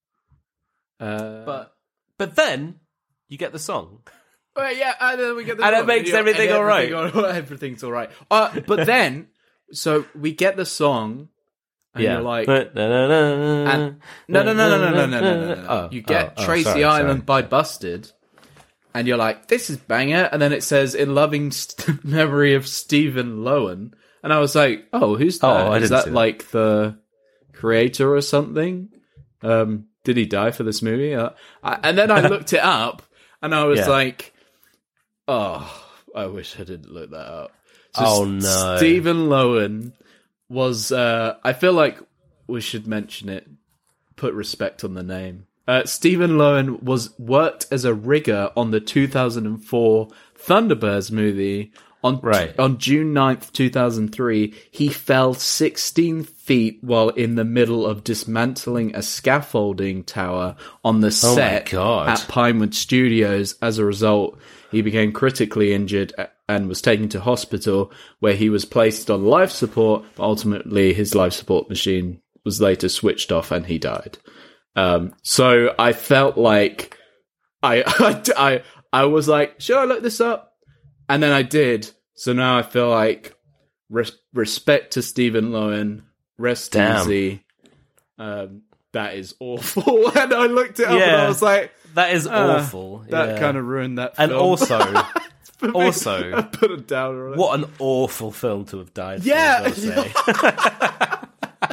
Uh, But but then you get the song. well, yeah, and then we get the And it song. makes Yeah, everything and all right. everything all- Everything's all right. Uh, but then, so we get the song, and yeah. you're like, and, and, no, no, no, no, no, no, no, no, no, no. Oh, You get oh, oh, Tracy sorry, Island sorry. by Busted, and you're like, this is banger. And then it says, in loving st- memory of Stephen Lowen. And I was like, oh, who's that? Oh, I is didn't that see that. like the creator or something? Um, did he die for this movie? Uh, I, and then I looked it up, and I was Yeah. like, oh, I wish I didn't look that up. So Oh, S- no. Stephen Lowen was, uh, I feel like we should mention it, put respect on the name. Uh, Stephen Lowen was worked as a rigger on the two thousand four Thunderbirds movie. On, Right. on June ninth, two thousand three, he fell sixteen feet while in the middle of dismantling a scaffolding tower on the Oh my set God. at Pinewood Studios. As a result, he became critically injured a- and was taken to hospital, where he was placed on life support, but ultimately his life support machine was later switched off and he died. Um, so I felt like I, I, I, I was like, should I look this up? And then I did. So now I feel like res- respect to Stephen Lowen, rest Damn. easy. Um, that is awful. And I looked it up and Yeah. I was like, That is ah, awful. that yeah. kind of ruined that And film. also, For me, also- I put a downer on it. what an awful film to have died Yeah. for, I've gotta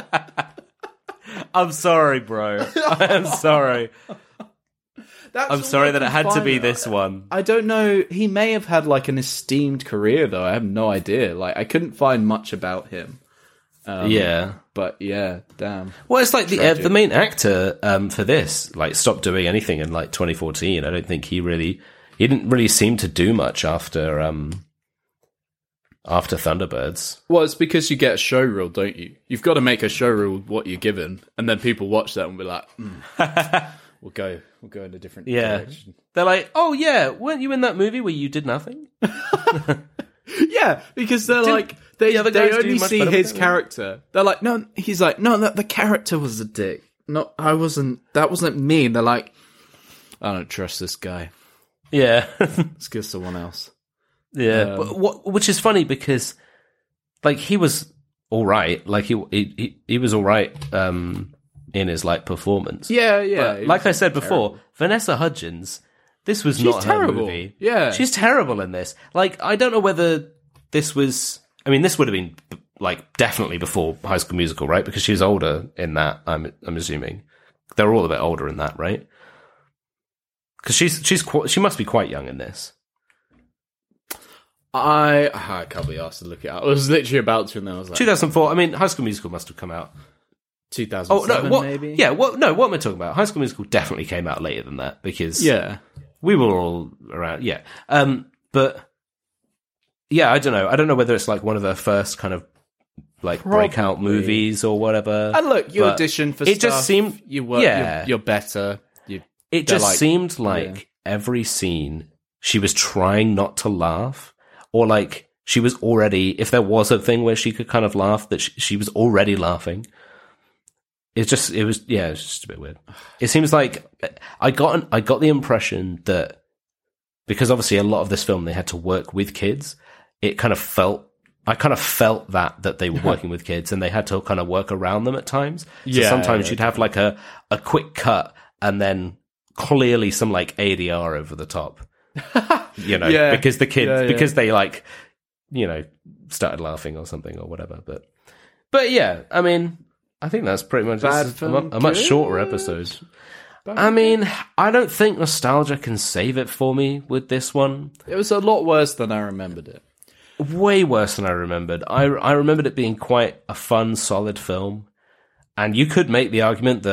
say. I'm sorry, bro. I'm sorry. That's I'm all sorry I that it can had to find. be this one. I don't know. He may have had like an esteemed career, though. I have no idea. Like, I couldn't find much about him. Um, Yeah. But yeah, damn. Well, it's like the uh, Tragic. the main actor um, for this, like, stopped doing anything in like twenty fourteen. I don't think he really, he didn't really seem to do much after um, after Thunderbirds. Well, it's because you get a show reel, don't you? You've got to make a show reel with what you're given, and then people watch that and be like, mm, "We'll go, we'll go in a different Yeah, direction." they're like, oh yeah, weren't you in that movie where you did nothing? Yeah, because they're like they the other they guys do only much see better his with it? character. They're like, no, he's like, no, the, the character was a dick. No, I wasn't. That wasn't me. And they're like, I don't trust this guy. Yeah, Let's get someone else. yeah. Um, but what, which is funny because, like, he was all right. Like he he he, he was all right um, in his like performance. Yeah, yeah. But like I said before, Vanessa Hudgens, this was not terrible. her movie. Yeah. She's terrible in this. Like, I don't know whether this was... I mean, this would have been, like, definitely before High School Musical, right? Because she was older in that, I'm I'm assuming. They're all a bit older in that, right? Because she's, she's qu- she must be quite young in this. I I can't be asked to look it up. I was literally about to, and then I was like, two thousand four, I mean, High School Musical must have come out... two thousand Oh, no, seven, what, maybe. yeah, what, no, what am I talking about? High School Musical definitely came out later than that, because... yeah. We were all around, yeah. Um, but yeah, I don't know. I don't know whether it's like one of their first kind of like breakout Probably. movies or whatever. And look, you But audition for it stuff. just seemed- you work. yeah. You're, you're better. You. It they're just like- seemed like yeah. every scene she was trying not to laugh, or like she was already. If there was a thing where she could kind of laugh, that she, she was already laughing. It's just, it was, yeah, it's just a bit weird. It seems like I got, an, I got the impression that because obviously a lot of this film they had to work with kids. It kind of felt, I kind of felt that that they were working with kids and they had to kind of work around them at times. So Yeah, sometimes yeah, you'd have like a a quick cut and then clearly some like A D R over the top, you know, Yeah. because the kids Yeah, yeah. because they like, you know, started laughing or something or whatever. But but yeah, I mean. I think that's pretty much Bad this is a, film mu- a much good? shorter episode. I mean, I don't think nostalgia can save it for me with this one. It was a lot worse than I remembered it. Way worse than I remembered. I, I remembered it being quite a fun, solid film. And you could make the argument that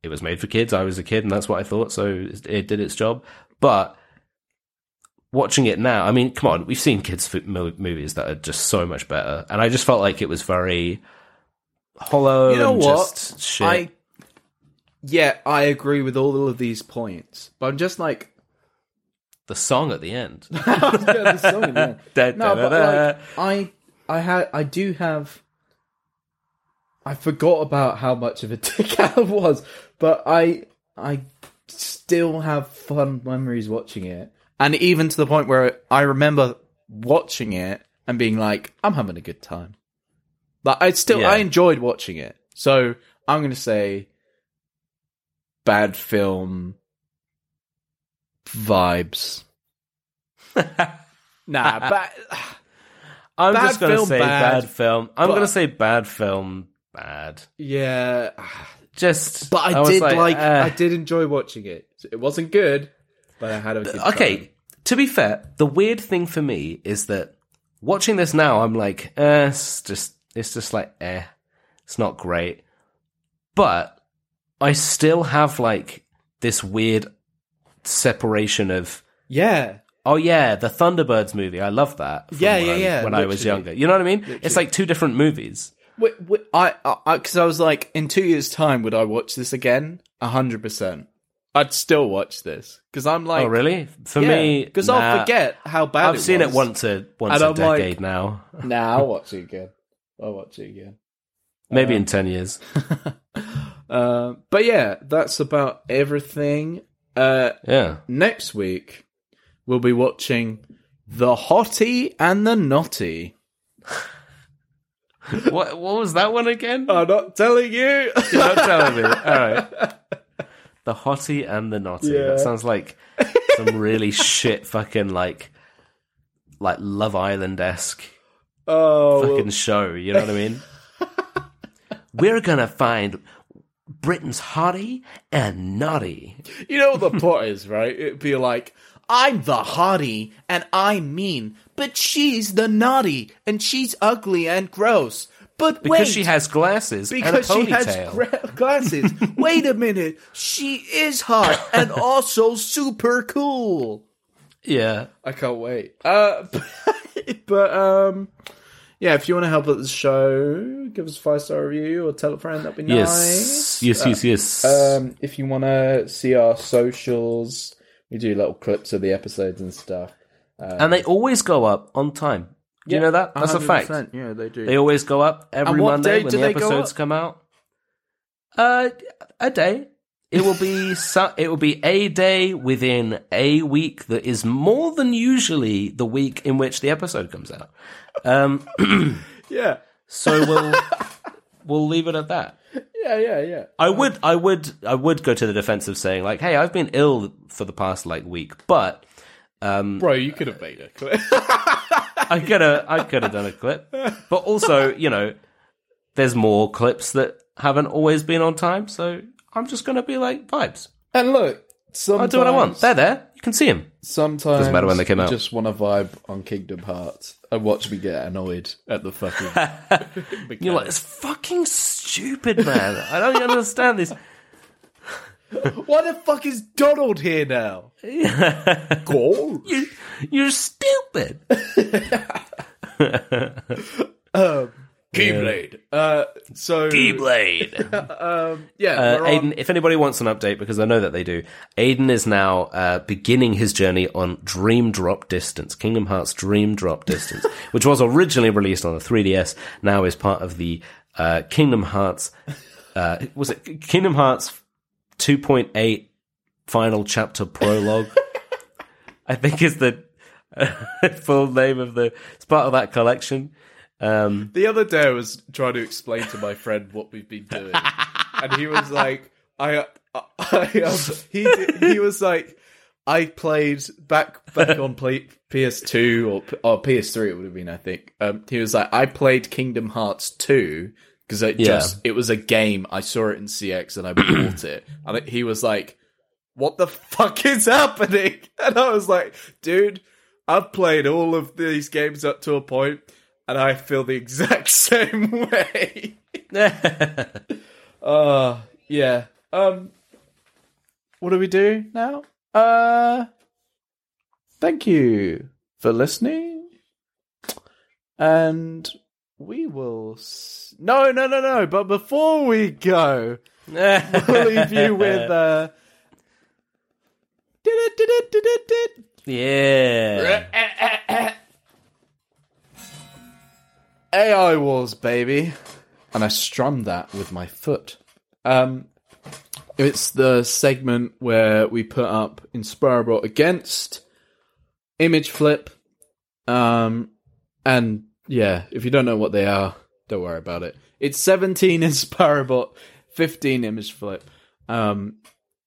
it was made for kids. I was a kid, and that's what I thought. So it did its job. But watching it now, I mean, come on, we've seen kids' movies that are just so much better, and I just felt like it was very hollow. You know and what? Just shit. I yeah, I agree with all of these points, but I'm just like the song at the end. yeah, the song at the end. Da, No, da, but da, like, I, I had, I do have. I forgot about how much of a dick Alan was, but I, I still have fun memories watching it, and even to the point where I remember watching it and being like, "I'm having a good time." Like I still, Yeah. I enjoyed watching it. So I'm going to say, bad film vibes. Nah, bad. I'm Bad just going to film, say bad, bad, film. I'm but- going to say bad film, bad. Yeah, Just, but I, was did like. eh. I did enjoy watching it. It wasn't good, but I had a good Okay, time. to be fair, the weird thing for me is that watching this now, I'm like, eh, it's just, it's just like, eh, it's not great. But I still have like this weird separation of, Yeah, oh yeah, the Thunderbirds movie, I love that. from Yeah, when yeah, I- yeah, When I was literally. younger, you know what I mean? It's like two different movies. wait, wait, I, I, because I was like, in two years' time, would I watch this again? A hundred percent. I'd still watch this because I'm like, Oh really? For yeah, me, because nah. I'll forget how bad I've it seen was. it once a once And a I'm like- decade now, Nah, I'll watch it again. I'll watch it again. maybe in ten years. Uh, but yeah, that's about everything. Uh, Yeah. next week we'll be watching The Hottie and the Naughty. What what was that one again? I'm not telling you. You're not telling me. All right. The Hottie and the Naughty. Yeah. That sounds like some really shit fucking like like Love Island esque Oh, fucking show. You know what I mean? We're gonna find Britain's hottie and naughty. you know what the plot is, right? It'd be like, I'm the hottie and I'm mean, but she's the naughty and she's ugly and gross. But Because wait, she has glasses because and a she has ponytail. gra- glasses. Wait a minute, she is hot and also super cool. Yeah. I can't wait. Uh, but um, yeah, if you want to help out the show, give us a five star review or tell a friend. That'd be Yes. nice. Yes, yes, yes. Um, if you want to see our socials, we do little clips of the episodes and stuff. and they always go up on time. Do you know that? That's a one hundred fact. percent. Yeah, they do. They always go up every And what Monday day when do the they go episodes up? come out. Uh, a day. It will be su- it will be a day within a week that is more than usually the week in which the episode comes out. Um, yeah, so we'll we'll leave it at that. yeah, yeah, yeah. I would I would I would go to the defense of saying like, hey, I've been ill for the past like week, but Bro, you could have made it. I could have I could have done a clip. But also, you know, there's more clips that haven't always been on time, so I'm just gonna be like vibes. And look, sometimes I'll do what I want. They're there. You can see them. Sometimes Doesn't matter when they came you out. just want to vibe on Kingdom Hearts and watch me get annoyed at the fucking. You're like, it's fucking stupid, man. I don't understand this. Why the fuck is Donald here now? Go. You, you're stupid. Um, Keyblade. Uh, so Keyblade. um, yeah, Uh, we're on- Aiden, if anybody wants an update, because I know that they do, Aiden is now uh, beginning his journey on Dream Drop Distance, Kingdom Hearts Dream Drop Distance, which was originally released on the three D S, now is part of the uh, Kingdom Hearts, uh, was it Kingdom Hearts two point eight Final Chapter Prologue? I think is the uh, full name of the, it's part of that collection. Um, The other day, I was trying to explain to my friend what we've been doing, and he was like, "I, I, I um, he he was like, I played back back on play, P S two or or P S three. It would have been, I think. Um, he was like, I played Kingdom Hearts two because it Yeah. just it was a game. I saw it in C X and I bought it, and he was like, "What the fuck is happening?" And I was like, "Dude, I've played all of these games up to a point." And I feel the exact same way. uh, yeah. Um, what do we do now? Uh, thank you for listening, and we will. S- no, no, no, no. But before we go, we'll leave you with. Uh, Yeah. A I Wars, baby. And I strummed that with my foot. Um, it's the segment where we put up Inspirabot against Image Flip. Um, and yeah, if you don't know what they are, don't worry about it. It's seventeen Inspirabot, fifteen Image Flip. Um,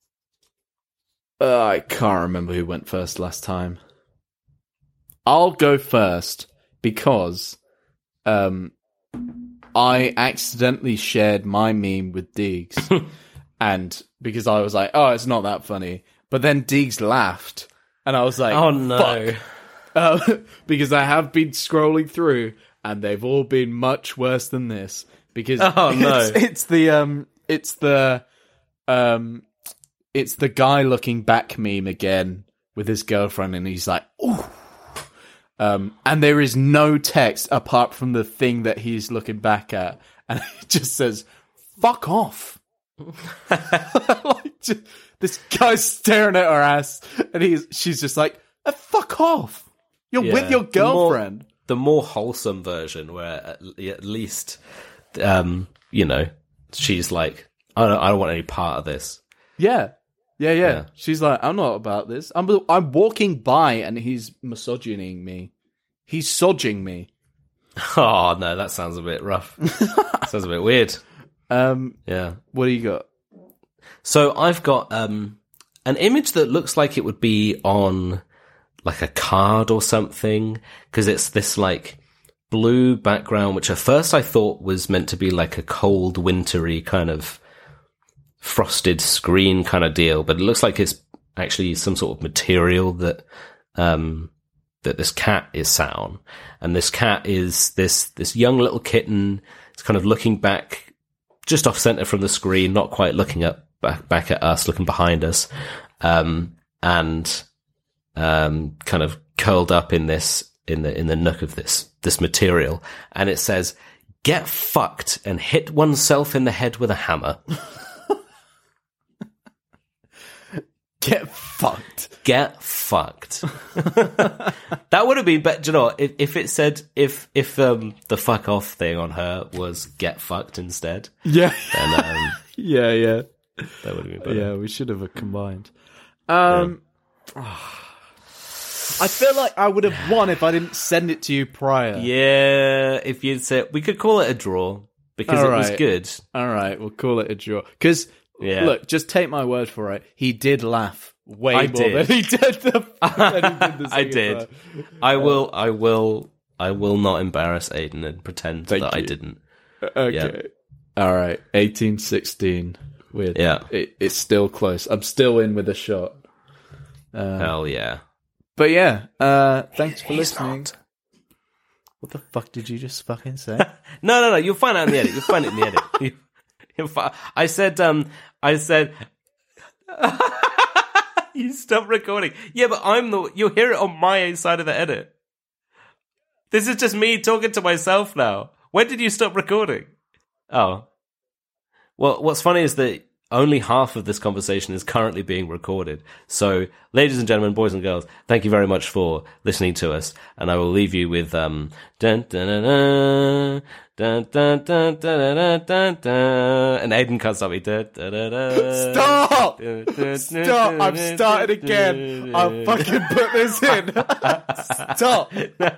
uh, I can't remember who went first last time. I'll go first because um, I accidentally shared my meme with Deegs. And because I was like, oh, it's not that funny. But then Deegs laughed. And I was like, Oh, no. fuck. Uh, because I have been scrolling through and they've all been much worse than this. Because Oh, no. it's, it's the um it's the um it's the guy looking back meme again with his girlfriend and he's like, ooh. Um, and there is no text apart from the thing that he's looking back at, and it just says, fuck off. Like, just, this guy's staring at her ass, and he's she's just like, "Uh, fuck off. You're Yeah. with your The more- girlfriend. The more wholesome version, where at, at least, um, you know, she's like, I don't, I don't want any part of this. Yeah. Yeah, yeah. Yeah. She's like, I'm not about this. I'm I'm walking by and he's misogyning me. He's sodging me. Oh, no, that sounds a bit rough. Sounds a bit weird. Um, Yeah. what do you got? So I've got um, an image that looks like it would be on like a card or something, because it's this like blue background, which at first I thought was meant to be like a cold, wintry kind of frosted screen kind of deal, but it looks like it's actually some sort of material that um, that this cat is sat on. And this cat is this this young little kitten. It's kind of looking back, just off center from the screen, not quite looking up back back at us, looking behind us, um, and um, kind of curled up in this in the in the nook of this this material. And it says, "Get fucked and hit oneself in the head with a hammer." Get fucked. Get fucked. That would have been better. Do you know what? If, if it said, if if um, the fuck off thing on her was get fucked instead, Yeah. then um, yeah, yeah. that would have been better. Yeah, we should have combined. Um, I feel like I would have won if I didn't send it to you prior. Yeah, if you'd said, we could call it a draw because All it was right. good. All right, we'll call it a draw. Because, Yeah. look, just take my word for it. He did laugh way I more did. than he did the, than he did the I second did. time. I will. I will. I will not embarrass Aiden and pretend Thank that I you. didn't. Okay. All right, eighteen sixteen. With, Yeah. It, it's still close. I'm still in with a shot. Uh, Hell yeah. But yeah, uh, thanks for He's listening. not. What the fuck did you just fucking say? No, no, no. You'll find out in the edit. You'll find it in the edit. You- you'll fi- I said. Um. I said. You stop recording. Yeah, but I'm the. You'll hear it on my side of the edit. This is just me talking to myself now. When did you stop recording? Oh. Well, what's funny is that only half of this conversation is currently being recorded. So, ladies and gentlemen, boys and girls, thank you very much for listening to us. And I will leave you with um dun dun dun dun dun dun dun dun dun dun, and Aiden can't stop me. Dun, dun, dun, dun, Stop! dun, dun, Stop! dun, I've dun, started dun, again. dun, I'll fucking put this in. Stop!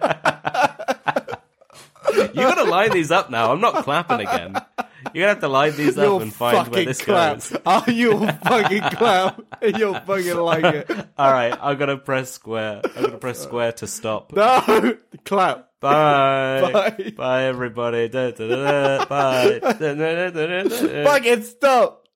You gotta line these up now. I'm not clapping again. You're gonna have to line these up You'll and find where fucking this clap. goes. Oh, you'll fucking clap. You'll fucking like it. All right, I'm gonna press square. I'm gonna press square to stop. No! Clap. Bye. Bye. Bye, everybody. Da, da, da, da. Bye. Da, da, da, da, da, da. Fucking stop!